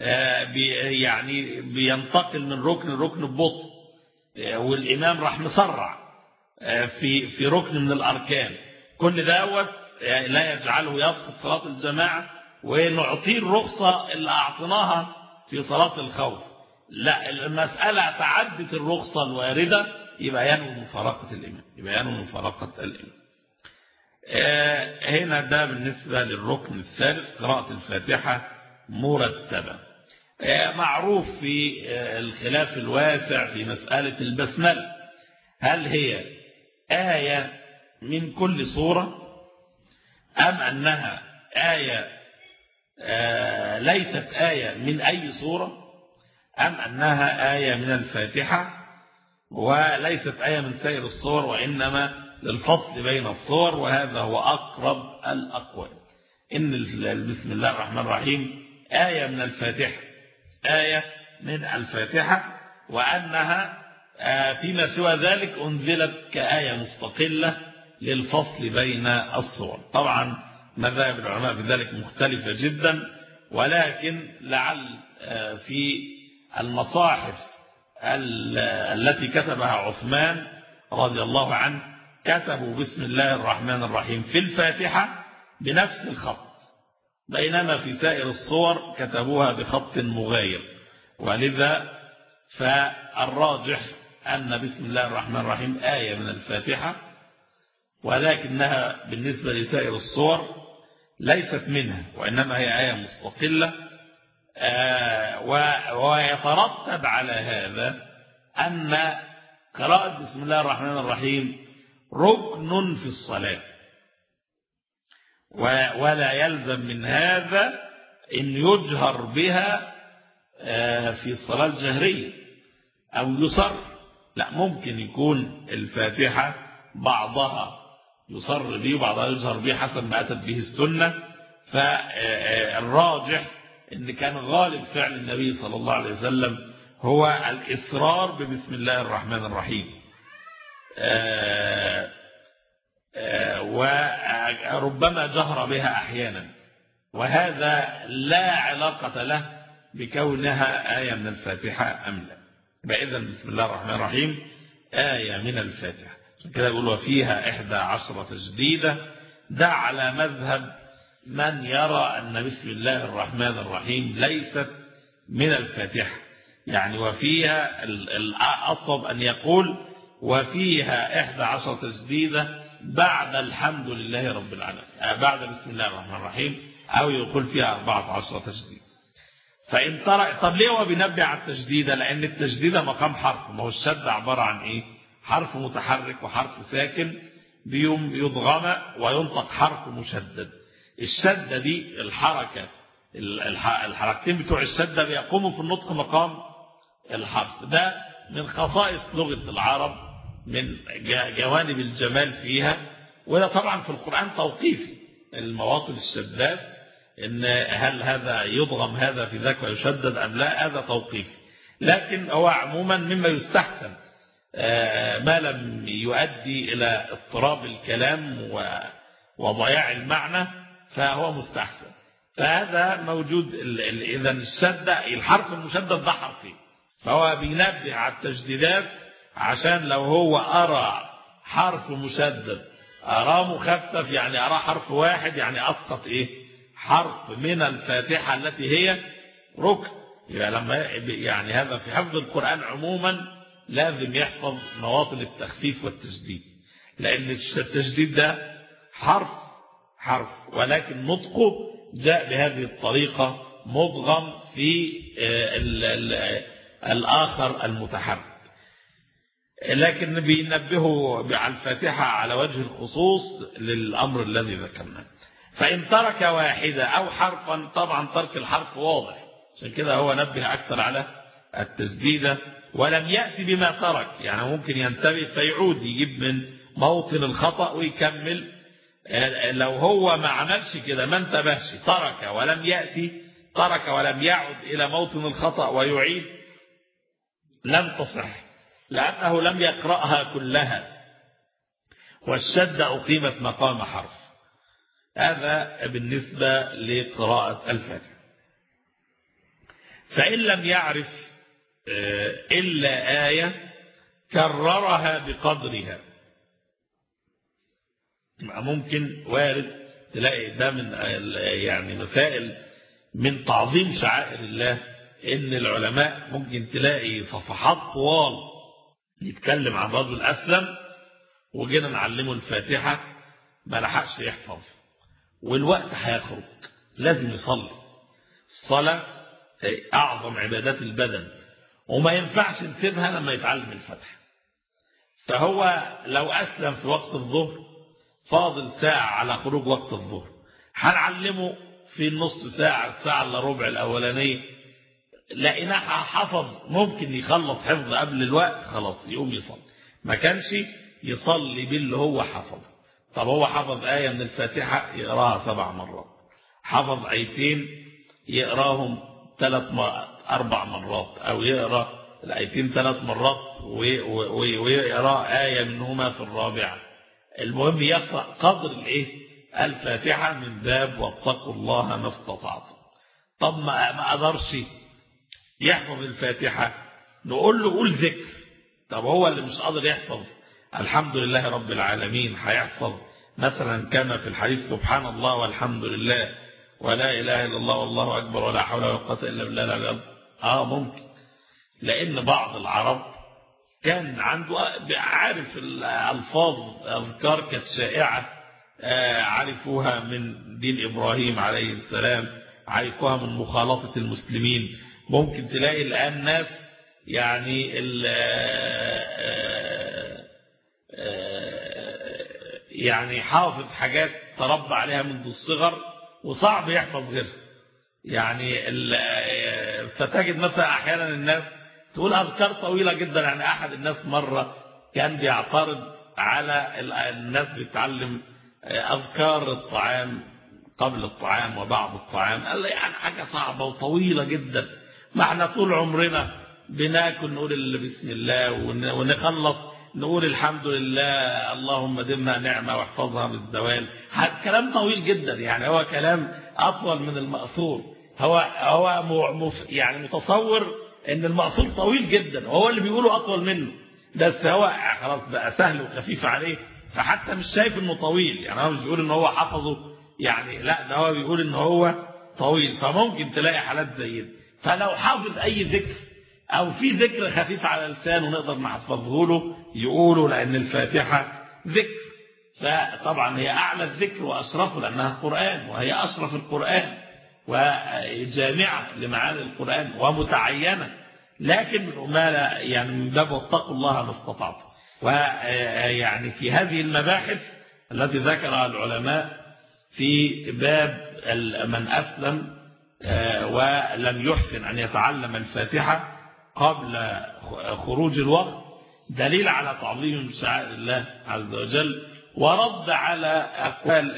يعني بينتقل من ركن ببطء والإمام راح مسرع في ركن من الأركان، كل دوت لا يجعله يسقط صلاة الجماعة ونعطيه الرخصة اللي أعطيناها في صلاة الخوف. لا، المسألة تعدت الرخصة الواردة يبقى ينوي مفارقة الإمام، هنا ده بالنسبة للركن الثالث قراءة الفاتحة مرتبة. معروف في الخلاف الواسع في مسألة البسملة، هل هي آية من كل سورة أم أنها آية ليست آية من أي سورة أم أنها آية من الفاتحة وليست آية من سائر الصور وإنما للفصل بين الصور. وهذا هو أقرب الأقوال، إن بسم الله الرحمن الرحيم آية من الفاتحة وأنها فيما سوى ذلك أنزلت كآية مستقلة للفصل بين الصور. طبعا مذاهب العلماء في ذلك مختلفة جدا، ولكن لعل في المصاحف التي كتبها عثمان رضي الله عنه كتبوا بسم الله الرحمن الرحيم في الفاتحة بنفس الخط، بينما في سائر الصور كتبوها بخط مغاير، ولذا فالراجح أن بسم الله الرحمن الرحيم آية من الفاتحة، ولكنها بالنسبة لسائر الصور ليست منها، وإنما هي آية مستقلة. ويترتب على هذا أن قراءة بسم الله الرحمن الرحيم ركن في الصلاة، ولا يلزم من هذا أن يجهر بها في الصلاة الجهرية أو يصر. لا، ممكن يكون الفاتحة بعضها يصر به وبعضها يجهر به حسب ما أتت به السنة. فالراجح أن كان غالب فعل النبي صلى الله عليه وسلم هو الإصرار ببسم الله الرحمن الرحيم، وربما جهر بها أحيانا، وهذا لا علاقة له بكونها آية من الفاتحة أم لا. فإذا بسم الله الرحمن الرحيم آية من الفاتحة، كده يقول وفيها 11 تجديدة. ده على مذهب من يرى أن بسم الله الرحمن الرحيم ليست من الفاتحة، يعني وفيها الأصب أن يقول وفيها 11 تجديدة بعد الحمد لله رب العالمين، بعد بسم الله الرحمن الرحيم، أو يقول فيها 14 تجديد. فإن ترى طب ليه هو بينبه على التجديدة؟ لأن التجديدة مقام حرف، ما هو الشد عبارة عن إيه؟ حرف متحرك وحرف ساكن يضغم وينطق حرف مشدد. الشدة دي الحركتين بتوع الشدة بيقوموا في النطق مقام الحرف. ده من خصائص لغة العرب، من جوانب الجمال فيها. وده طبعا في القرآن توقيفي، المواطن الشدات إن هل هذا يضغم هذا في ذاك ويشدد أم لا، هذا توقيفي. لكن هو عموما مما يستحسن ما لم يؤدي إلى اضطراب الكلام وضياع المعنى فهو مستحسن. فهذا موجود. إذا الشدة الحرف المشدد ده حرفين، فهو بينبه على التجديدات عشان لو هو أرى حرف مشدد أراه مخفف، يعني أراه حرف واحد، يعني أسقط إيه؟ حرف من الفاتحة التي هي ركن. يعني هذا في حفظ القرآن عموما لازم يحفظ مواطن التخفيف والتشديد، لأن التشديد ده حرف ولكن نطقه جاء بهذه الطريقة مضغم في الآخر المتحرك. لكن بينبهوا على الفاتحة على وجه الخصوص للأمر الذي ذكرناه. فإن ترك واحدة أو حرفا، طبعا ترك الحرف واضح، عشان كده هو نبه أكثر على التسديدة. ولم يأتي بما ترك، يعني ممكن ينتبه فيعود يجيب من موطن الخطأ ويكمل. لو هو ما عملش كده، ما انتبهش، ترك ولم يأتي، ترك ولم يعد إلى موطن الخطأ ويعيد، لم تصح، لأنه لم يقرأها كلها، والشد أقيمت مقام حرف. هذا بالنسبة لقراءة الفاتحة. فإن لم يعرف إلا آية كررها بقدرها. ممكن وارد تلاقي ده من يعني مسائل من تعظيم شعائر الله، إن العلماء ممكن تلاقي صفحات طوال يتكلم عن رجل أسلم وجينا نعلمه الفاتحة ما لحقش يحفظ، والوقت هيخرج، لازم يصلي. الصلاة أعظم عبادات البدن، وما ينفعش نسيبها لما يتعلم الفتح. فهو لو أسلم في وقت الظهر، فاضل ساعة على خروج وقت الظهر، هنعلمه في النص ساعة، الساعة إلا ربع الأولانية، لقيناه حفظ، ممكن يخلص حفظ قبل الوقت، خلاص يقوم يصلي. ما كانش يصلي باللي هو حفظ. طب هو حفظ آية من الفاتحة يقراها 7 مرات، حفظ آيتين يقراهم 4 مرات، أو يقرأ الآيتين 3 مرات ويقرأ آية منهما في الرابعة. المهم يقرأ قدر الفاتحة من باب واتقوا الله ما استطعتم. طب ما قدرش يحفظ الفاتحة، نقول له قول ذكر. طب هو اللي مش قادر يحفظ الحمد لله رب العالمين هيحفظ مثلا كما في الحديث سبحان الله والحمد لله ولا إله إلا الله والله أكبر ولا حول ولا قوة إلا بالله؟ ممكن، لأن بعض العرب كان عنده عارف الألفاظ، أذكار كانت شائعة عرفوها من دين إبراهيم عليه السلام، عرفوها من مخالطة المسلمين. ممكن تلاقي الآن ناس يعني يعني حافظ حاجات تربى عليها منذ الصغر وصعب يحفظ غيرها. يعني فتجد مثلا أحيانا الناس تقول أذكار طويلة جدا. يعني أحد الناس مرة كان بيعترض على الناس بتعلم أذكار الطعام قبل الطعام وبعد الطعام. قال لي يعني حاجة صعبة وطويلة جدا، ما احنا طول عمرنا بناكل نقول بسم الله ونخلص نقول الحمد لله اللهم دمها نعمة واحفظها من الزوال. كلام طويل جدا، يعني هو كلام أطول من المأثور. هو يعني متصور ان المأثور طويل جدا وهو اللي بيقوله أطول منه، بس هو خلاص بقى سهل وخفيف عليه، فحتى مش شايف انه طويل. يعني هو مش بيقول ان هو حفظه، يعني لا، ده هو بيقول ان هو طويل. فممكن تلاقي حالات زي دي. فلو حافظ اي ذكر او في ذكر خفيف على لسانه نقدر نحفظه له يقوله، لان الفاتحة ذكر. فطبعا هي اعلى الذكر واشرفه لانها قرآن، وهي اشرف القرآن وجامعة لمعاني القرآن ومتعينة، لكن ما يعني من باب واتقوا الله ما استطعتم. ويعني في هذه المباحث التي ذكرها العلماء في باب من أسلم ولم يحسن أن يتعلم الفاتحة قبل خروج الوقت دليل على تعظيم شعائر الله عز وجل، ورد على أقوال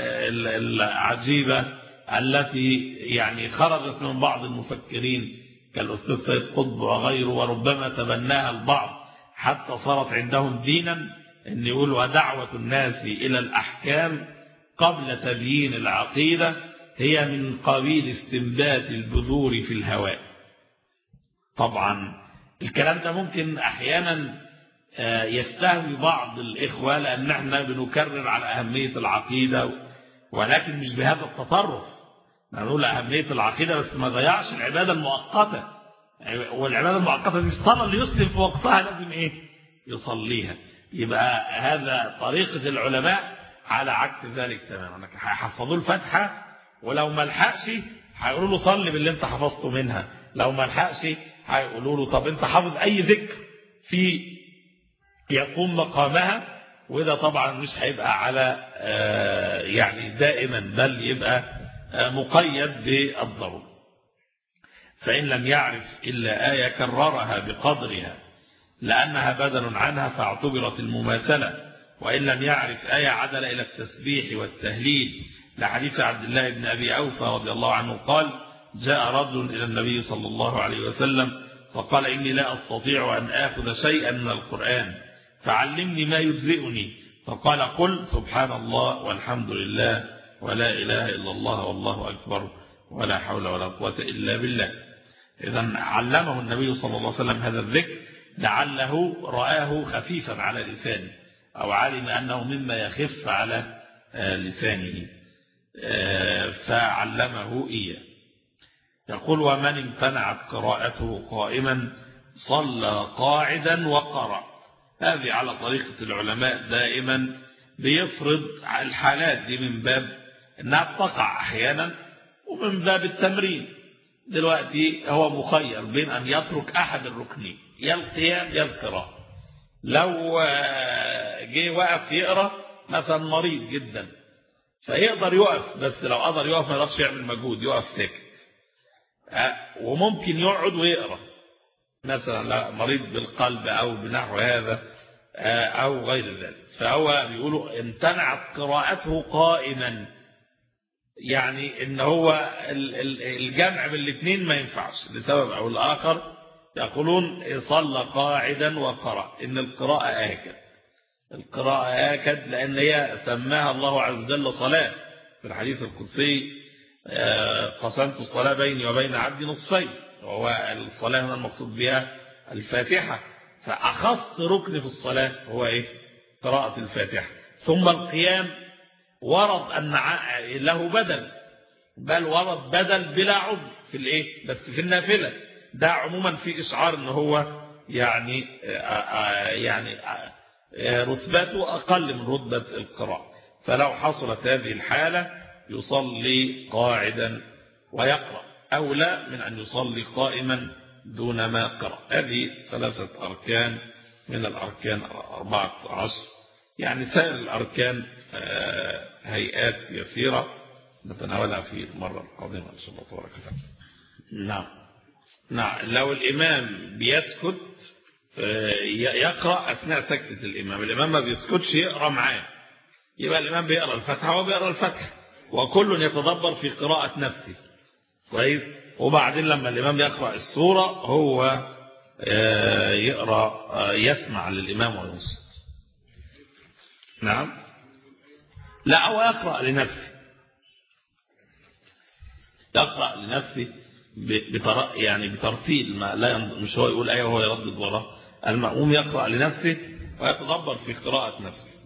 العجيبة التي يعني خرجت من بعض المفكرين كالأستاذ سيد قطب وغيره، وربما تبناها البعض حتى صارت عندهم دينا، أن يقولوا دعوة الناس إلى الأحكام قبل تبيين العقيدة هي من قبيل استنبات البذور في الهواء. طبعا الكلام ده ممكن أحيانا يستهوي بعض الإخوة، لأن احنا بنكرر على أهمية العقيدة، ولكن مش بهذا التطرف. نقول أهمية العقيدة بس ما ضيعش العبادة المؤقتة. والعبادة المؤقتة دي الصلاة اللي يسلم في وقتها لازم يصليها. يبقى هذا طريقة العلماء على عكس ذلك تماما. هيحفظوا الفاتحة، ولو ما لحقش هيقولوا له صلي باللي انت حفظته منها، لو ما لحقش هيقولوا له طب انت حافظ اي ذكر في يقوم مقامها. وده طبعا مش هيبقى على يعني دائما، بل يبقى مقيد بالضرورة. فإن لم يعرف إلا آية كررها بقدرها لأنها بدل عنها فاعتبرت المماثلة، وإن لم يعرف آية عدل إلى التسبيح والتهليل، لحديث عبد الله بن أبي أوفى رضي الله عنه قال: جاء رجل إلى النبي صلى الله عليه وسلم فقال: إني لا أستطيع أن آخذ شيئا من القرآن فعلمني ما يجزئني. فقال: قل سبحان الله والحمد لله ولا إله إلا الله والله أكبر ولا حول ولا قوة إلا بالله. إذن علمه النبي صلى الله عليه وسلم هذا الذكر لعله رآه خفيفا على لسانه، أو علم أنه مما يخف على لسانه فعلمه إياه. يقول: ومن امتنعت قراءته قائما صلى قاعدا وقرأ. هذه على طريقة العلماء دائما بيفرض الحالات دي من باب أنها بتقع أحيانا ومن باب التمرين. دلوقتي هو مخير بين أن يترك أحد الركنين، يا القيام يا القراءة. لو جه وقف يقرأ مثلا مريض جدا فيقدر يقف، بس لو قدر يقف ما يقدرش يعمل مجهود، يقف ساكت. وممكن يقعد ويقرأ مثلا لا مريض بالقلب أو بنحو هذا أو غير ذلك. فهو بيقولوا امتنعت قراءته قائما، يعني إن هو الجمع بالاثنين ما ينفعش لسبب أو الآخر. يقولون صلى قاعدا وقرأ، إن القراءة آكد، القراءة آكد لأن هي سماها الله عز وجل صلاة في الحديث القدسي: قسمت الصلاة بيني وبين عبدي نصفين. وهو الصلاة هنا المقصود بها الفاتحة، فأخص ركن في الصلاة هو قراءة الفاتحة. ثم القيام ورد أن له بدل، بل ورد بدل بلا عذر في بس في النافلة. ده عموما في إشعار أنه هو يعني رتبته أقل من رتبة القراءة. فلو حصلت هذه الحالة يصلي قاعدا ويقرأ أولى من أن يصلي قائما دون ما قرأ. هذه 3 أركان من الأركان 14. يعني سائر الأركان هيئات يسيرة نتناولها في المرة القادمة إن شاء الله تبارك وتعالى. نعم لو الإمام بيسكت يقرأ أثناء سكتة الإمام ما بيسكتش يقرأ معاه، يبقى الإمام بيقرأ الفتحة وبيقرأ الفتحة، وكل يتدبر في قراءة نفسه كويس. وبعدين لما الإمام يقرأ السورة هو يقرأ يسمع للإمام وينصت. نعم لا هو يقرأ لنفسه، يقرأ لنفسه يعني بترتيل، ما لا مش هو يقول آية وهو يردد وراه. المأموم يقرأ لنفسه ويتدبر في قراءة نفسه.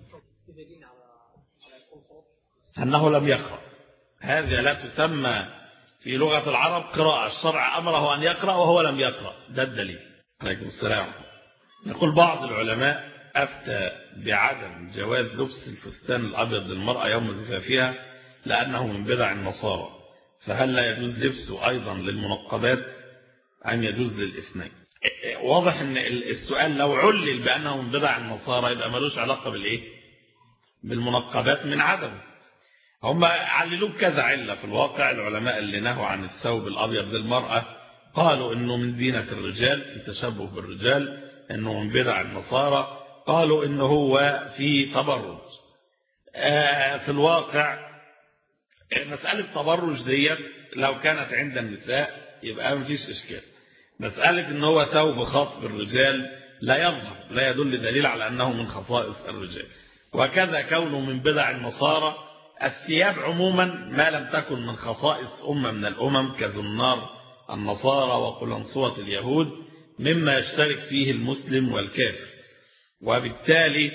أنه لم يقرأ هذا لا تسمى في لغة العرب قراءة، الشرع أمره أن يقرأ وهو لم يقرأ، ده الدليل. عليكم السلام. يقول بعض العلماء أفتى بعدم جواز لبس الفستان الأبيض للمرأة يوم زفافها لأنه من بدع النصارى، فهل لا يجوز لبسه أيضا للمنقبات أم يجوز للاثنين؟ واضح أن السؤال لو علل بأنه من بدع النصارى يبقى ملوش علاقة بالإيه؟ بالمنقبات من عدم. هم عللوا بكذا علة في الواقع. العلماء اللي نهوا عن الثوب الأبيض للمرأة قالوا إنه من زينة الرجال في تشبه بالرجال، إنه من بدع النصارى، قالوا إنه هو في تبرج. في الواقع مسألة تبرج ديت لو كانت عند النساء يبقى مفيش إشكال. مسألة إنه هو ثوب خاص بالرجال لا يظهر، لا يدل دليل على أنه من خصائص الرجال. وكذا كونه من بدع النصارى. الثياب عموما ما لم تكن من خصائص أمة من الأمم كزنار النصارى وقلنسوة اليهود مما يشترك فيه المسلم والكافر، وبالتالي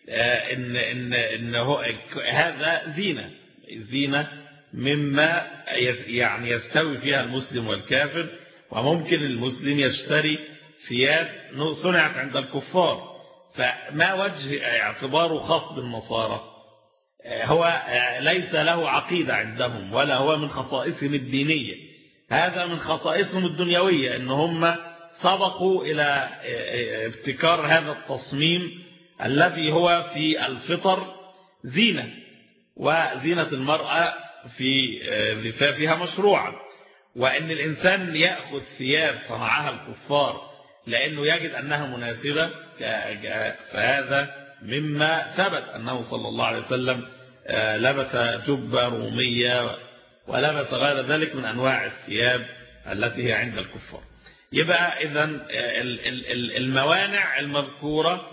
إن هذا زينة مما يعني يستوي فيها المسلم والكافر. وممكن المسلم يشتري ثياب صنعت عند الكفار، فما وجه اعتباره خاص بالنصارى؟ هو ليس له عقيدة عندهم ولا هو من خصائصهم الدينية، هذا من خصائصهم الدنيوية، إن هم سبقوا إلى ابتكار هذا التصميم الذي هو في الفطر زينة، وزينة المرأة في زفافها مشروعة. وأن الإنسان يأخذ ثياب صنعها الكفار لأنه يجد أنها مناسبة، فهذا مما ثبت أنه صلى الله عليه وسلم لبس جبة رومية ولبس غير ذلك من أنواع الثياب التي هي عند الكفار. يبقى إذن الموانع المذكورة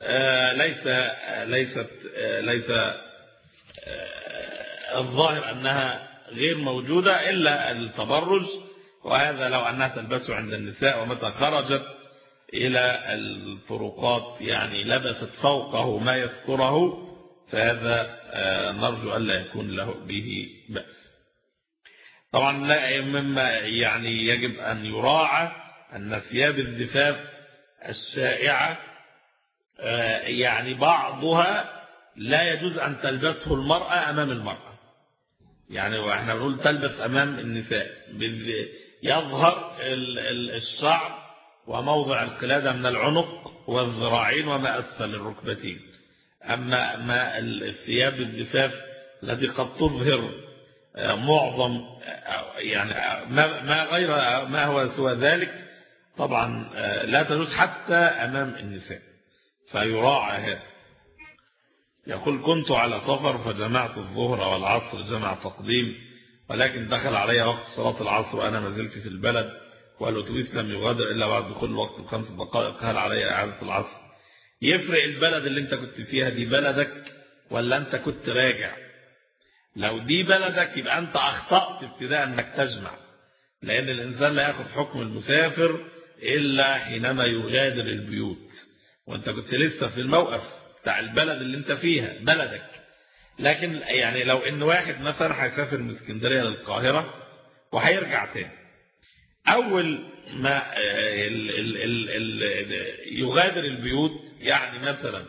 ليس الظاهر أنها غير موجودة إلا التبرج، وهذا لو أنها تلبسه عند النساء ومتى خرجت إلى الطرقات يعني لبست فوقه ما يستره، فهذا نرجو ألا يكون له به بأس. طبعا لا مما يعني يجب أن يراعى أن ثياب الزفاف الشائعة يعني بعضها لا يجوز أن تلبسه المرأة أمام المرأة، يعني وإحنا بنقول تلبس أمام النساء، يظهر الشعر وموضع القلادة من العنق والذراعين وما أسفل الركبتين. أما الثياب الزفاف التي قد تظهر معظم يعني ما هو سوى ذلك طبعا لا تجوز حتى أمام النساء، فيراعى هذا. يقول كنت على سفر فجمعت الظهر والعصر جمع تقديم، ولكن دخل علي وقت صلاة العصر وأنا ما زلت في البلد والأتوبيس لم يغادر إلا بعد دخول الوقت ب5 دقائق، هل علي إعادة العصر؟ يفرق البلد اللي انت كنت فيها دي بلدك ولا انت كنت راجع؟ لو دي بلدك يبقى انت أخطأت ابتداء انك تجمع، لأن الإنسان لا يأخذ حكم المسافر إلا حينما يغادر البيوت، وانت كنت لسه في الموقف بتاع البلد اللي انت فيها بلدك. لكن يعني لو ان واحد مثلا هيسافر من اسكندريه للقاهره وهيرجع تاني، اول ما يغادر البيوت يعني مثلا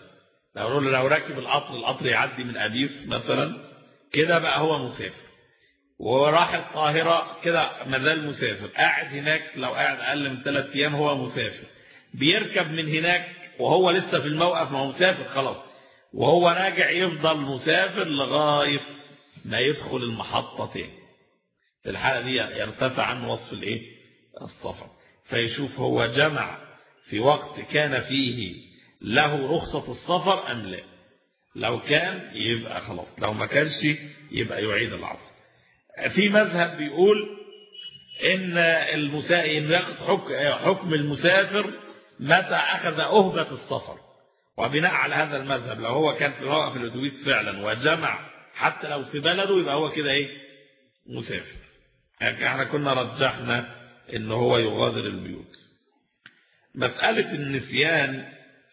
لو راكب القطر يعدي من أبيس مثلا كده بقى هو مسافر، وراح القاهرة كده مازال مسافر، قاعد هناك لو قاعد أقل من 3 أيام هو مسافر، بيركب من هناك وهو لسه في الموقف ما هو مسافر خلاص، وهو راجع يفضل مسافر لغاية ما يدخل المحطة تاني. في الحالة دي يرتفع عنه وصف السفر، فيشوف هو جمع في وقت كان فيه له رخصة السفر أم لا. لو كان يبقى خلاص، لو ما كانش يبقى يعيد العصر. في مذهب بيقول إن المسافر ياخد حكم المسافر متى أخذ أهبة السفر، وبناء على هذا المذهب لو هو كان في موقف الأتوبيس فعلا وجمع حتى لو في بلده يبقى هو كده مسافر. يعني احنا كنا رجحنا إن هو يغادر البيوت. مسألة النسيان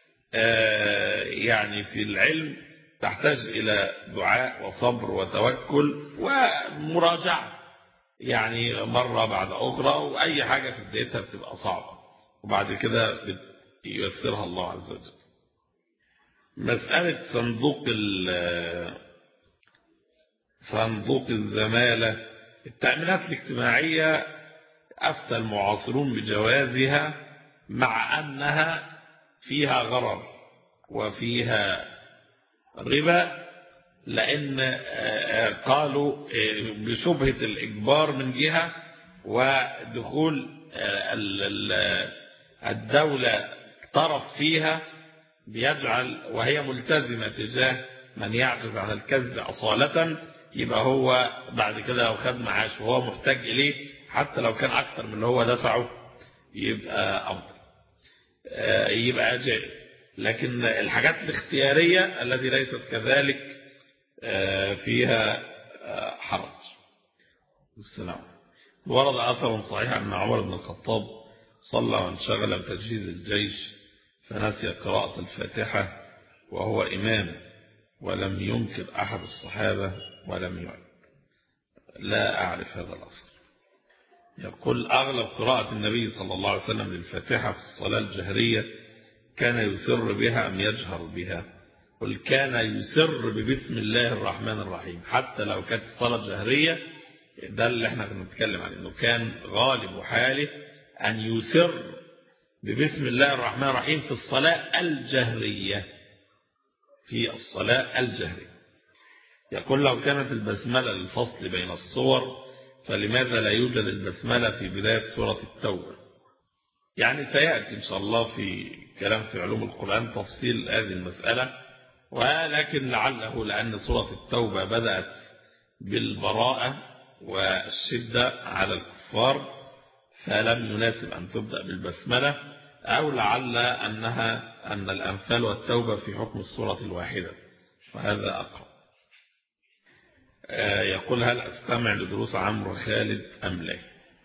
يعني في العلم تحتاج إلى دعاء وصبر وتوكل ومراجعة، يعني مرة بعد أخرى، وأي حاجة في بدايتها بتبقى صعبة وبعد كده ييسرها الله عز وجل. مسألة صندوق الزمالة، التأمينات الاجتماعية أفتى المعاصرون بجوازها مع أنها فيها غرر وفيها ربا، لأن قالوا بشبهة الإجبار من جهة، ودخول الدولة طرف فيها بيجعل وهي ملتزمة تجاه من يعجز عن الكذب أصالة، يبقى هو بعد كده لو خد معاش وهو محتاج إليه حتى لو كان أكثر من اللي هو دفعه يبقى أفضل، يبقى جائز. لكن الحاجات الاختيارية التي ليست كذلك فيها حرج. والسلام. ورد أثر صحيح أن عمر بن الخطاب صلى وانشغل بتجهيز الجيش فنسي قراءة الفاتحة وهو إمام، ولم ينكر أحد الصحابة ولم يعد. لا أعرف هذا الأثر. يقول أغلب قراءة النبي صلى الله عليه وسلم للفاتحة في الصلاة الجهرية كان يسر بها أم يجهر بها؟ قل كان يسر ببسم الله الرحمن الرحيم حتى لو كانت الصلاة جهرية. ده اللي احنا كنا نتكلم عنه، انه كان غالب حاله أن يسر ببسم الله الرحمن الرحيم في الصلاة الجهرية. في الصلاة الجهرية. يقول لو كانت البسملة للفصل بين الصور فلماذا لا يوجد البسملة في بداية سورة التوبة؟ يعني سيأتي إن شاء الله في كلام في علوم القرآن تفصيل هذه المسألة، ولكن لعله لأن سورة التوبة بدأت بالبراءة والشدة على الكفار فلم يناسب أن تبدأ بالبسملة، أو لعل أن الأنفال والتوبة في حكم السورة الواحدة، وهذا أقرب. يقول هل أستمع لدروس عمرو خالد أم لا؟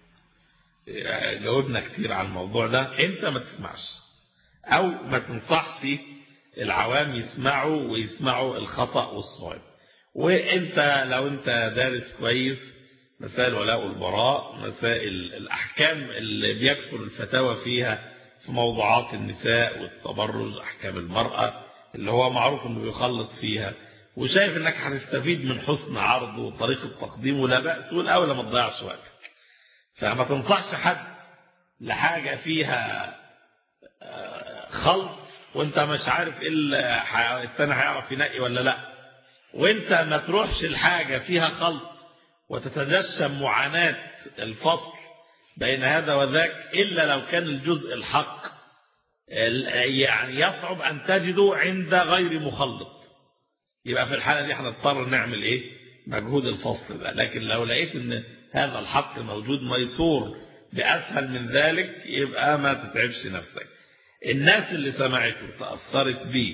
جاوبنا كتير على الموضوع ده. أنت ما تسمعش أو ما تنصحش العوام يسمعوا الخطأ والصواب. وأنت لو أنت دارس كويس مسائل ولاء والبراء، مسائل الأحكام اللي بيكثر الفتاوى فيها في موضوعات النساء والتبرج، أحكام المرأة اللي هو معروف أنه بيخلط فيها، وشايف أنك هتستفيد من حسن عرض وطريقة تقديم ولا بأس، والأولى ما تضيعش وقتك. فما تنصحش حد لحاجة فيها خلط وانت مش عارف ايه التاني هيعرف ينقي ولا لا، وانت ما تروحش الحاجة فيها خلط وتتجشم معاناة الفصل بين هذا وذاك إلا لو كان الجزء الحق يعني يصعب أن تجده عند غير مخلط. يبقى في الحالة دي هنضطر نعمل مجهود الفصل ده. لكن لو لقيت ان هذا الحق موجود ميسور بأسهل من ذلك يبقى ما تتعبش نفسك. الناس اللي سمعته تأثرت به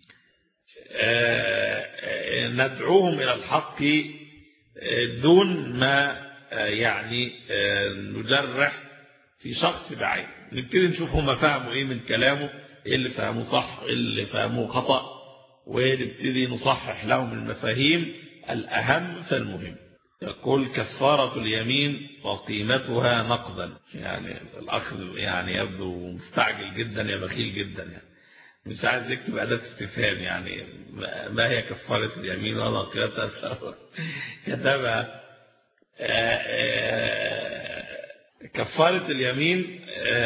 ندعوهم إلى الحق دون ما يعني نجرح في شخص بعيد. نبتدي نشوف هم فهموا ايه من كلامه، ايه اللي فهموه صح ايه اللي فهموه خطأ، ونبتدي نصحح لهم المفاهيم الأهم فالمهم. يقول كفارة اليمين وقيمتها نقدا. يعني الأخ يعني يبدو مستعجل جدا يا بخيل جدا. يعني مش عايز يكتب أداة استفهام يعني ما هي كفارة اليمين ولا قيادة كتبها. كفارة اليمين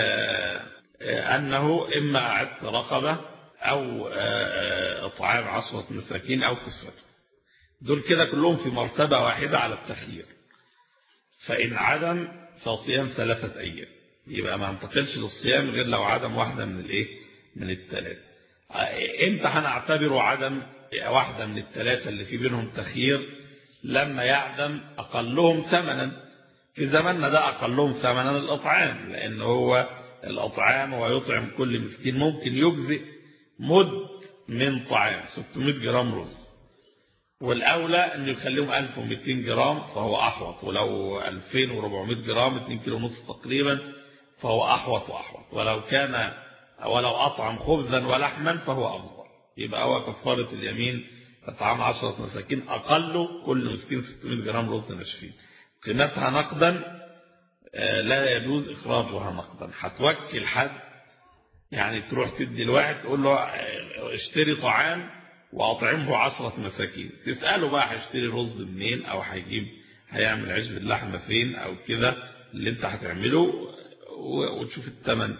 أنه إما عتق رقبة أو إطعام 10 مساكين أو كسوته. دول كده كلهم في مرتبة واحدة على التخيير. فإن عدم فصيام 3 أيام، يبقى ما انتقلش للصيام غير لو عدم واحدة من الثلاثة. امتى هنعتبره عدم واحدة من الثلاثة اللي في بينهم تخيير؟ لما يعدم أقلهم ثمنا. في زماننا ده أقلهم ثمنا الأطعام، لأن هو الأطعام ويطعم كل مسكين ممكن يجزئ مد من طعام 600 جرام رز، والأولى أن يخليهم 1200 جرام فهو أحوط، ولو 2400 جرام 2 كيلو ونص تقريبا فهو أحوط وأحوط، ولو أطعم خبزا ولحما فهو أفضل. يبقى هو كفارة اليمين إطعام 10 مساكين أقله كل مسكين 600 جرام رز ناشفين، قيمتها نقدا لا يجوز إخراجها نقدا. هتوكل حد يعني تروح تدي الواحد تقول له اشتري طعام وأطعمه 10 مساكين، تسأله بقى هيشتري رز منين أو هيعمل عيش باللحمة فين أو كده اللي انت هتعمله وتشوف الثمن.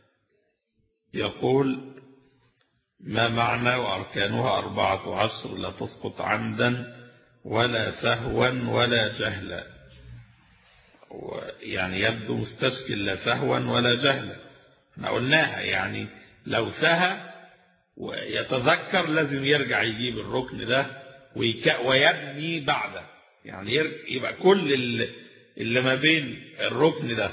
يقول ما معنى وأركانها 14 لا تسقط عمدا ولا سهوا ولا جهلا؟ يعني يبدو مستشكل لا سهوا ولا جهلا. احنا قلناها يعني لو سهى ويتذكر لازم يرجع يجيب الركن ده ويبني بعده، يعني يبقى كل اللي ما بين الركن ده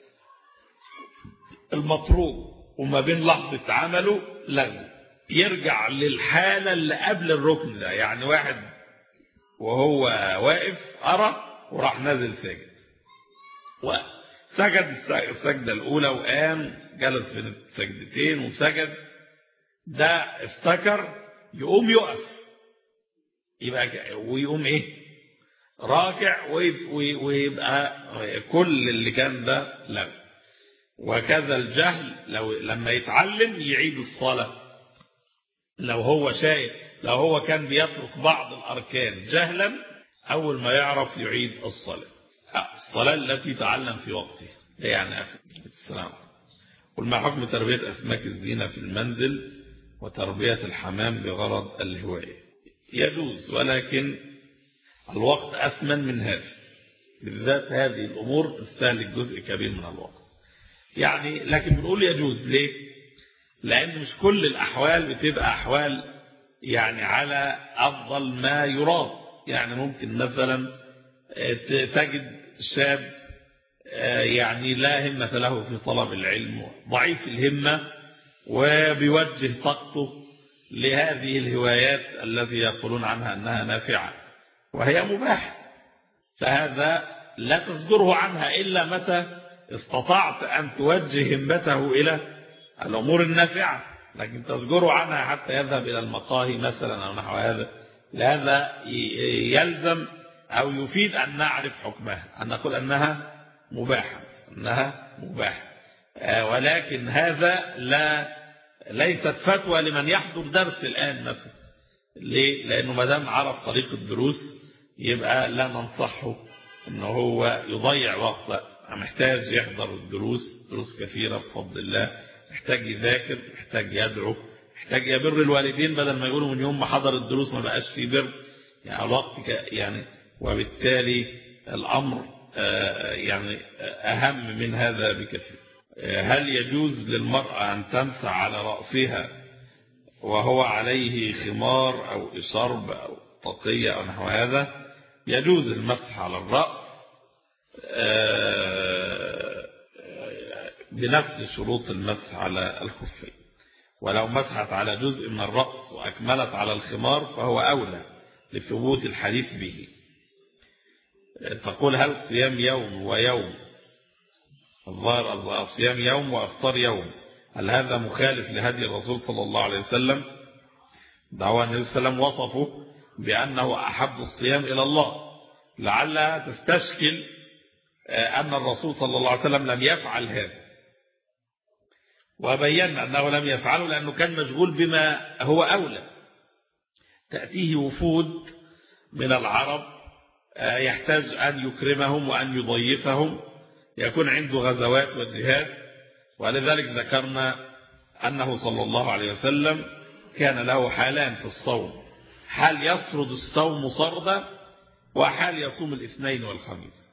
المطلوب وما بين لحظة عمله لغو، يرجع للحالة اللي قبل الركن ده. يعني واحد وهو واقف أرى وراح نازل ساجد وسجد السجدة الأولى وقام جلس بين السجدتين وسجد، ده افتكر يقوم يقف يبقى ويقوم راكع ويبقى كل اللي كان ده لغو. وكذا الجهل لما يتعلم يعيد الصلاة، لو هو كان بيترك بعض الأركان جهلا أول ما يعرف يعيد الصلاة التي تعلم في وقته. يعني السلام. قل ما حكم تربية أسماك الزينة في المنزل وتربية الحمام بغرض الهواية؟ يجوز، ولكن الوقت أثمن من هذا، بالذات هذه الأمور تستهلك جزء كبير من الوقت. يعني لكن بنقول يجوز ليه؟ لأن مش كل الأحوال بتبقى أحوال يعني على أفضل ما يراد. يعني ممكن مثلا تجد شاب يعني لا همة له في طلب العلم، ضعيف الهمة، وبيوجه طاقته لهذه الهوايات التي يقولون عنها أنها نافعة وهي مباحة، فهذا لا تزجره عنها إلا متى استطعت أن توجه همته إلى الأمور النافعة، لكن تزجره عنها حتى يذهب إلى المقاهي مثلا أو نحو هذا. لهذا يلزم أو يفيد أن نعرف حكمها، أن نقول أنها مباحة ولكن هذا ليست فتوى لمن يحضر درس الآن مثلا. ليه؟ لأنه ما دام عرف طريق الدروس يبقى لا ننصحه أنه هو يضيع وقته، محتاج يحضر دروس كثيرة بفضل الله، محتاج يذاكر، محتاج يدعو، محتاج يبر الوالدين، بدل ما يقولوا من يوم ما حضر الدروس ما بقاش فيه بر، يعني الوقت يعني، وبالتالي الأمر يعني أهم من هذا بكثير. هل يجوز للمرأة أن تمسح على رأسها وهو عليه خمار أو إشارب أو طاقية أو نحو هذا؟ يجوز المسح على الرأس بنفس شروط المسح على الخفين، ولو مسحت على جزء من الرأس وأكملت على الخمار فهو أولى لثبوت الحديث به. تقول هل صيام يوم ويوم، الظاهر صيام يوم وأفطار يوم، هل هذا مخالف لهدي الرسول صلى الله عليه وسلم؟ دعوة النبي صلى الله عليه وسلم وصفه بأنه أحب الصيام إلى الله، لعلها تستشكل أن الرسول صلى الله عليه وسلم لم يفعل هذا، وبينا أنه لم يفعله لأنه كان مشغول بما هو أولى. تأتيه وفود من العرب يحتاج أن يكرمهم وأن يضيفهم، يكون عنده غزوات وجهاد، ولذلك ذكرنا أنه صلى الله عليه وسلم كان له حالان في الصوم: حال يسرد الصوم سردا، وحال يصوم الاثنين والخميس.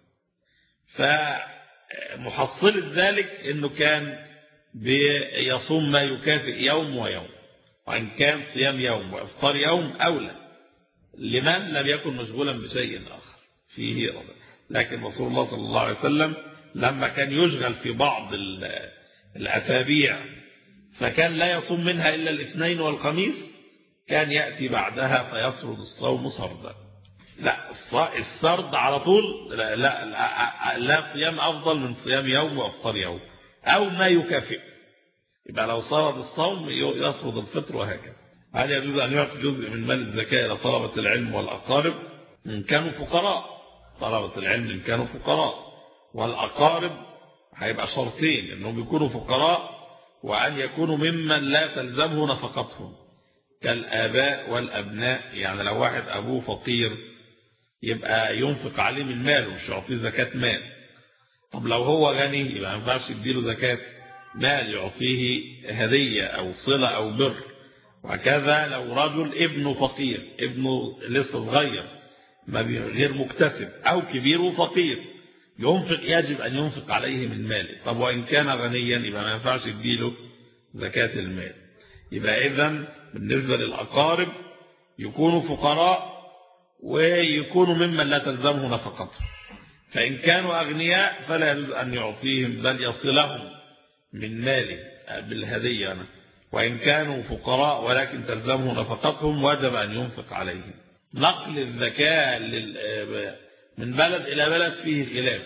فمحصل ذلك أنه كان بيصوم ما يكافئ يوم ويوم، وإن كان صيام يوم وإفطار يوم أولى لمن لم يكن مشغولا بشيء آخر فيه رضا. لكن رسول الله صلى الله عليه وسلم لما كان يشغل في بعض الأسابيع فكان لا يصوم منها إلا الاثنين والخميس، كان يأتي بعدها فيسرد الصوم سردا. لا، السرد على طول لا صيام أفضل من صيام يوم وأفطار يوم أو ما يكافئ. يبقى لو سرد الصوم يسرد الفطر وهكذا. هل يجوز أن يعطي جزء من مال الزكاة إلى طلبة العلم والأقارب إن كانوا فقراء؟ طلبة العلم إن كانوا فقراء، والأقارب هيبقى شرطين: إنهم يكونوا فقراء، وأن يكونوا ممن لا تلزمه نفقتهم كالآباء والأبناء. يعني لو واحد أبوه فقير يبقى ينفق عليه من ماله، مش يعطيه زكاة مال. طب لو هو غني يبقى ما ينفعش يديله زكاة مال، يعطيه هدية أو صلة أو بر. وكذا لو رجل ابنه فقير، ابنه لسه صغير غير مكتسب، أو كبير وفقير، يجب أن ينفق عليه من ماله. طب وإن كان غنيا يبقى ما ينفعش يديله زكاة المال. يبقى إذن بالنسبة للأقارب يكونوا فقراء ويكونوا ممن لا تلزمه نفقته. فإن كانوا أغنياء فلا يجوز أن يعطيهم، بل يصلهم من ماله بالهدية. وإن كانوا فقراء ولكن تلزمه نفقتهم وجب أن ينفق عليهم. نقل الزكاة من بلد إلى بلد فيه خلاف،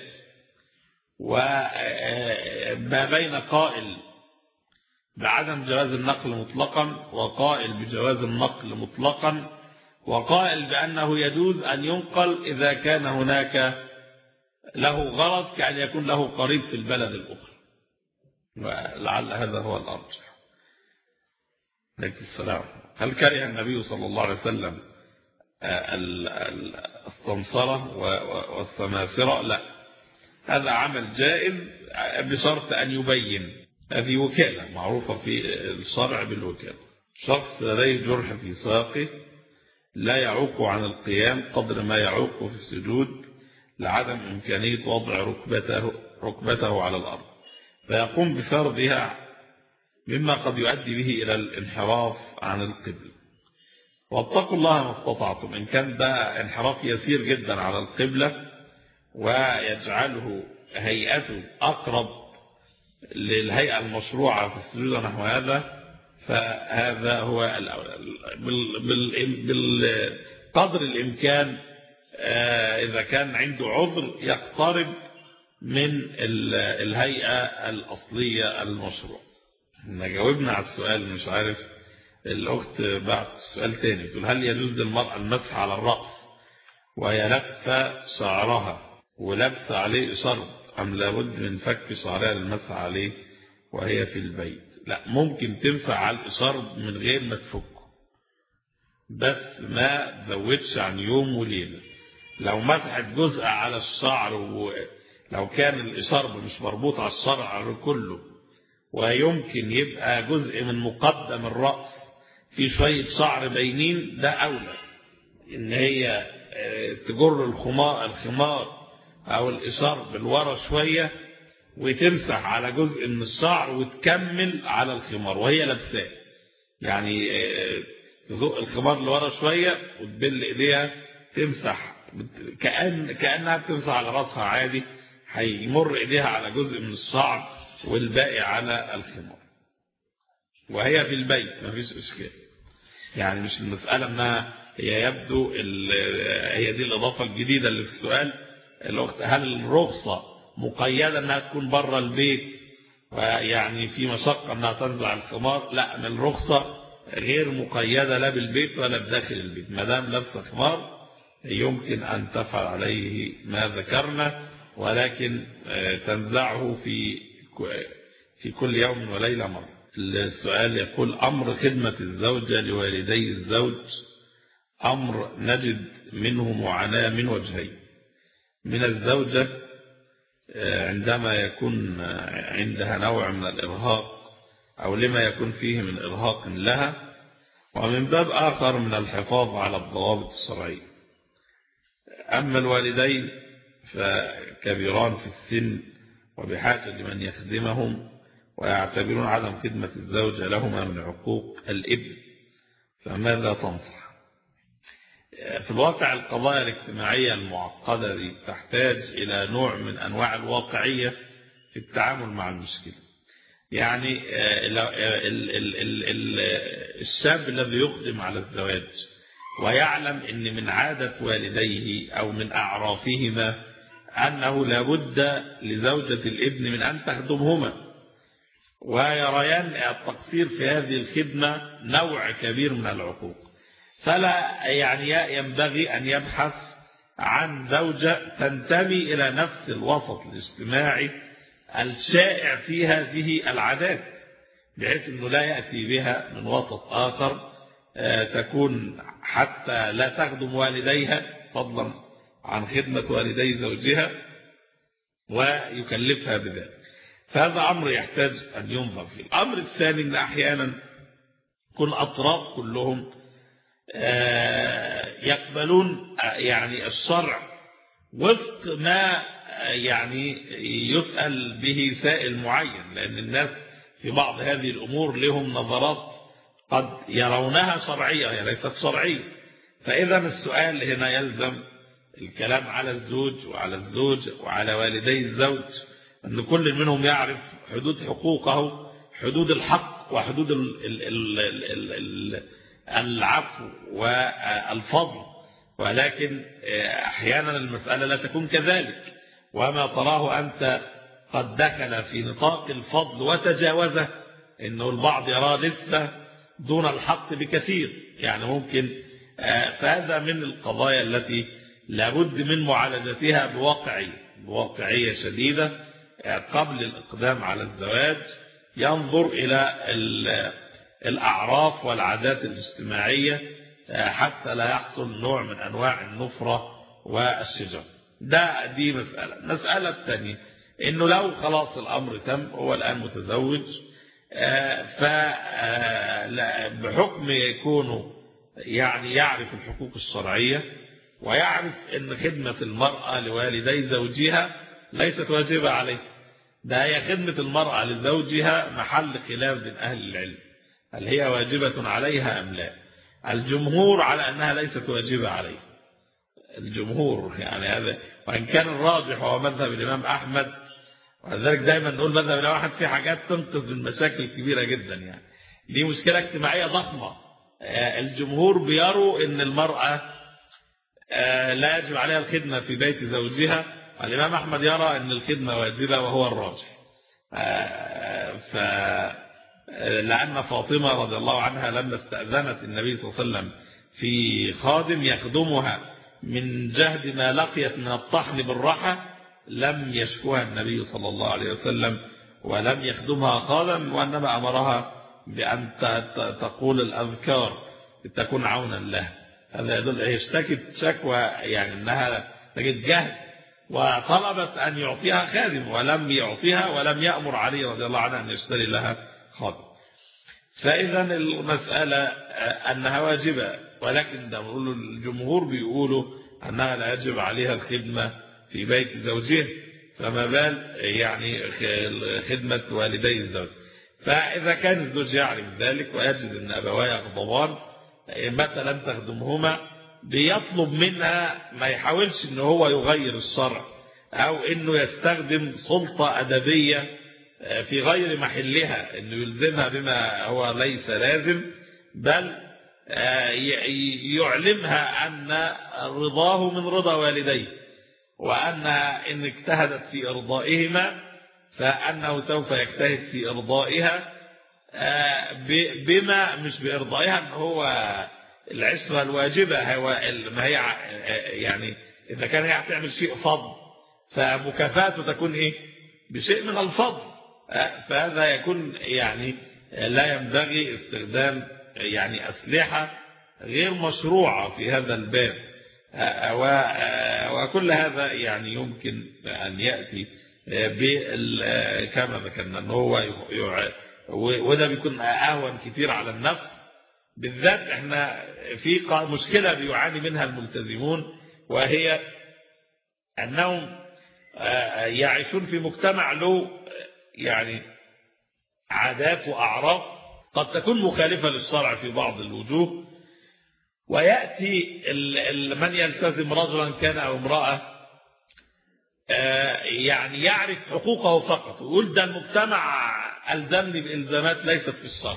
وما بين قائل بعدم جواز النقل مطلقا، وقائل بجواز النقل مطلقا، وقائل بأنه يجوز أن ينقل إذا كان هناك له غرض، كأن يكون له قريب في البلد الأخرى، ولعل هذا هو الأرجح. عليكم السلام. هل كره النبي صلى الله عليه وسلم السمسرة والسماسرة؟ لا، هذا عمل جائز بشرط أن يبين. هذه وكالة معروفة في الشرع بالوكالة. شخص لديه جرح في ساقه لا يعوق عن القيام قدر ما يعوق في السجود لعدم إمكانية وضع ركبته على الأرض، فيقوم بفرضها مما قد يؤدي به إلى الانحراف عن القبل. واتقوا الله ما استطعتم. إن كان ده انحراف يسير جدا على القبلة ويجعله هيئته أقرب للهيئة المشروعة في السجود نحو هذا، فهذا هو الأولى بالقدر الإمكان. إذا كان عنده عذر يقترب من الهيئة الأصلية المشروع. جاوبنا على السؤال، مش عارف الأخت بعد السؤال تاني تقول: هل يجوز للمرأة المسح على الرأس وهي لابسة شعرها ولابس عليه شرب، أم لابد من فك شعرها للمسح عليه وهي في البيت؟ لا، ممكن تنفع على الشرب من غير ما تفكه، بس ما تزودش عن يوم وليلة. لو مسحت جزء على الشعر، ولو كان الشرب مش مربوط على الشعر كله ويمكن يبقى جزء من مقدم الرأس في شوية شعر باينين، ده أولى إن هي تجر الخمار أو الإشارب لورا شوية وتمسح على جزء من الشعر وتكمل على الخمار وهي لابساه. يعني تزق الخمار لورا شوية وتبل إيديها تمسح كأنها بتمسح على رأسها عادي، هيمر إيديها على جزء من الشعر والباقي على الخمار وهي في البيت، ما فيش إشكال. يعني مش المسألة أنها هي يبدو هي دي الإضافة الجديدة اللي في السؤال الوقت: هل الرخصة مقيدة أنها تكون بره البيت ويعني في مشقة أنها تنزع الخمار؟ لا، من الرخصة غير مقيدة لا بالبيت ولا بداخل البيت. ما دام لابسه خمار يمكن أن تفعل عليه ما ذكرنا، ولكن تنزعه في كل يوم وليلة مرة. السؤال يقول: أمر خدمة الزوجة لوالدي الزوج أمر نجد منه معاناة من وجهين. من الزوجة عندما يكون عندها نوع من الإرهاق أو لما يكون فيه من إرهاق لها، ومن باب آخر من الحفاظ على الضوابط الشرعية. أما الوالدين فكبيران في السن وبحاجة لمن يخدمهم، ويعتبرون عدم خدمة الزوجة لهما من عقوق الابن، فماذا تنصح؟ في الواقع القضايا الاجتماعية المعقدة دي تحتاج إلى نوع من أنواع الواقعية في التعامل مع المشكلة. يعني الشاب الذي يقدم على الزواج ويعلم أن من عادة والديه أو من أعرافهما أنه لابد لزوجة الابن من أن تخدمهما، ويريان التقصير في هذه الخدمة نوع كبير من العقوق، فلا يعني ينبغي أن يبحث عن زوجة تنتمي إلى نفس الوسط الاجتماعي الشائع في هذه العادات، بحيث أنه لا يأتي بها من وسط آخر تكون حتى لا تخدم والديها فضلا عن خدمة والدي زوجها ويكلفها بذلك. فهذا أمر يحتاج أن ينظر فيه. الأمر الثاني أن أحيانا كل أطراف كلهم يقبلون يعني الشرع وفق ما يعني يسأل به سائل معين، لأن الناس في بعض هذه الأمور لهم نظرات قد يرونها شرعية هي ليست شرعية. فإذا السؤال هنا يلزم الكلام على الزوج وعلى الزوج وعلى والدي الزوج، أن كل منهم يعرف حدود حقوقه، حدود الحق وحدود العفو والفضل. ولكن أحيانا المسألة لا تكون كذلك، وما تراه أنت قد دخل في نطاق الفضل وتجاوزه، إنه البعض يراه لسه دون الحق بكثير، يعني ممكن. فهذا من القضايا التي لابد من معالجتها بواقعية شديدة. قبل الإقدام على الزواج ينظر إلى الأعراف والعادات الاجتماعية حتى لا يحصل نوع من أنواع النفرة والشجار. دي مسألة الثانية، إنه لو خلاص الأمر تم، هو الآن متزوج، فبحكم يكون يعني يعرف الحقوق الشرعية ويعرف أن خدمة المرأة لوالدي زوجها ليست واجبة عليه. ده هي خدمة المرأة لزوجها محل خلاف بين أهل العلم، هل هي واجبة عليها أم لا؟ الجمهور على أنها ليست واجبة عليه، الجمهور يعني هذا، وإن كان الراجح هو مذهب الإمام أحمد، ولذلك دايما نقول مذهب الإمام أحمد في حاجات تنقذ من مشاكل كبيرة جدا، يعني دي مشكلة اجتماعية ضخمة. الجمهور بيروا أن المرأة لا يجب عليها الخدمة في بيت زوجها، والإمام أحمد يرى أن الخدمة واجبة وهو الراجح. لأن فاطمة رضي الله عنها لما استأذنت النبي صلى الله عليه وسلم في خادم يخدمها من جهد ما لقيت من الطحن بالرحى، لم يشكوها النبي صلى الله عليه وسلم ولم يخدمها خادم، وإنما أمرها بأن تقول الأذكار لتكون عونا له. هذا يدل هي اشتكت شكوى يعني أنها تجد جهد، وطلبت أن يعطيها خادم ولم يعطيها، ولم يأمر علي رضي الله عنه أن يشتري لها خادم. فإذا المسألة أنها واجبة، ولكن ده الجمهور بيقولوا أنها لا يجب عليها الخدمة في بيت زوجها، فما بال يعني خدمة والدي الزوج. فإذا كان الزوج يعرف ذلك ويجد أن أبواه يغضبان متى لم تخدمهما، بيطلب منها ما يحاولش أنه هو يغير الشرع أو أنه يستخدم سلطة أدبية في غير محلها، أنه يلزمها بما هو ليس لازم، بل يعلمها أن رضاه من رضا والديه، وأنها إن اجتهدت في إرضائهما فأنه سوف يجتهد في إرضائها، بما مش بإرضائها أنه هو العشرة الواجبة، هو ما هي يعني إذا كان هي هتعمل شيء فضل فمكافاته تكون إيه؟ بشيء من الفضل. فهذا يكون يعني لا ينبغي استخدام يعني أسلحة غير مشروعة في هذا الباب، وكل هذا يعني يمكن أن يأتي كما ذكرنا أنه هو وده بيكون أهون كتير على النفس. بالذات احنا في مشكلة بيعاني منها الملتزمون، وهي أنهم يعيشون في مجتمع له يعني عادات وأعراف قد تكون مخالفة للشرع في بعض الوجوه، ويأتي من يلتزم رجلا كان أو امرأة يعني يعرف حقوقه فقط ويقول ده المجتمع ألزمني بإلزامات ليست في الشرع.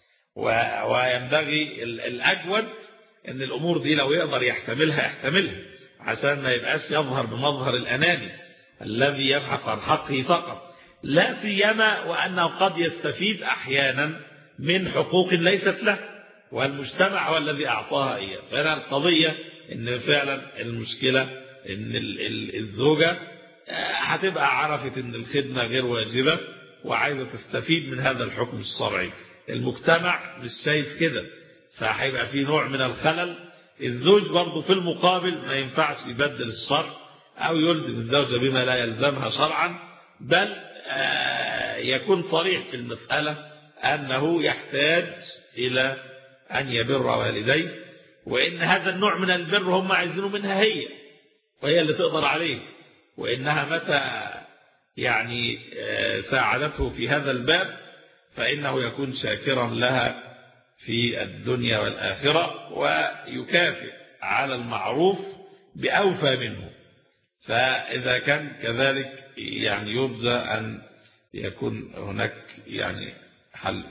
وينبغي الأجود أن الأمور دي لو يقدر يحتملها عشان ما يبقاش يظهر بمظهر الأناني الذي يبحث عن حقه فقط، لا سيما وأنه قد يستفيد أحيانا من حقوق ليست له والمجتمع هو الذي أعطاها إياه. فهنا القضية أن فعلا المشكلة أن الزوجة هتبقى عرفت أن الخدمة غير واجبة وعايزة تستفيد من هذا الحكم الشرعي، المجتمع مش شايف كده، فهيبقى في نوع من الخلل. الزوج برضه في المقابل ما ينفعش يبدل الشرع أو يلزم الزوجة بما لا يلزمها شرعا، بل يكون صريح في المسألة أنه يحتاج إلى أن يبر والديه، وإن هذا النوع من البر هم عايزينه منها وهي اللي تقدر عليه، وإنها متى يعني ساعدته في هذا الباب فإنه يكون شاكرا لها في الدنيا والآخرة ويكافئ على المعروف بأوفى منه. فإذا كان كذلك يعني يرجى أن يكون هناك يعني حل.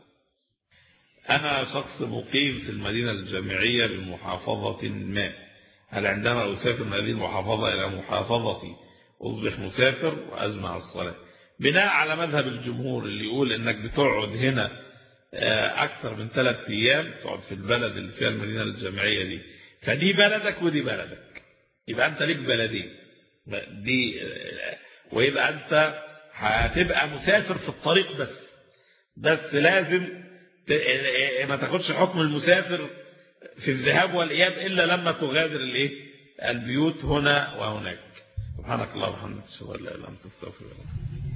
أنا شخص مقيم في المدينة الجامعية بمحافظة ما، هل عندما أسافر من هذه المحافظة إلى محافظتي أصبح مسافر وأجمع الصلاة؟ بناء على مذهب الجمهور اللي يقول إنك بتقعد هنا أكثر من 3 أيام، تقعد في البلد اللي فيها المدينة الجامعية دي، فدي بلدك ودي بلدك، يبقى أنت ليك بلدين دي، ويبقى أنت هتبقى مسافر في الطريق بس لازم ما تاخدش حكم المسافر في الذهاب والإياب إلا لما تغادر البيوت هنا وهناك. سبحانك اللهم وبحمدك، أشهد أن لا إله إلا أنت، أستغفرك.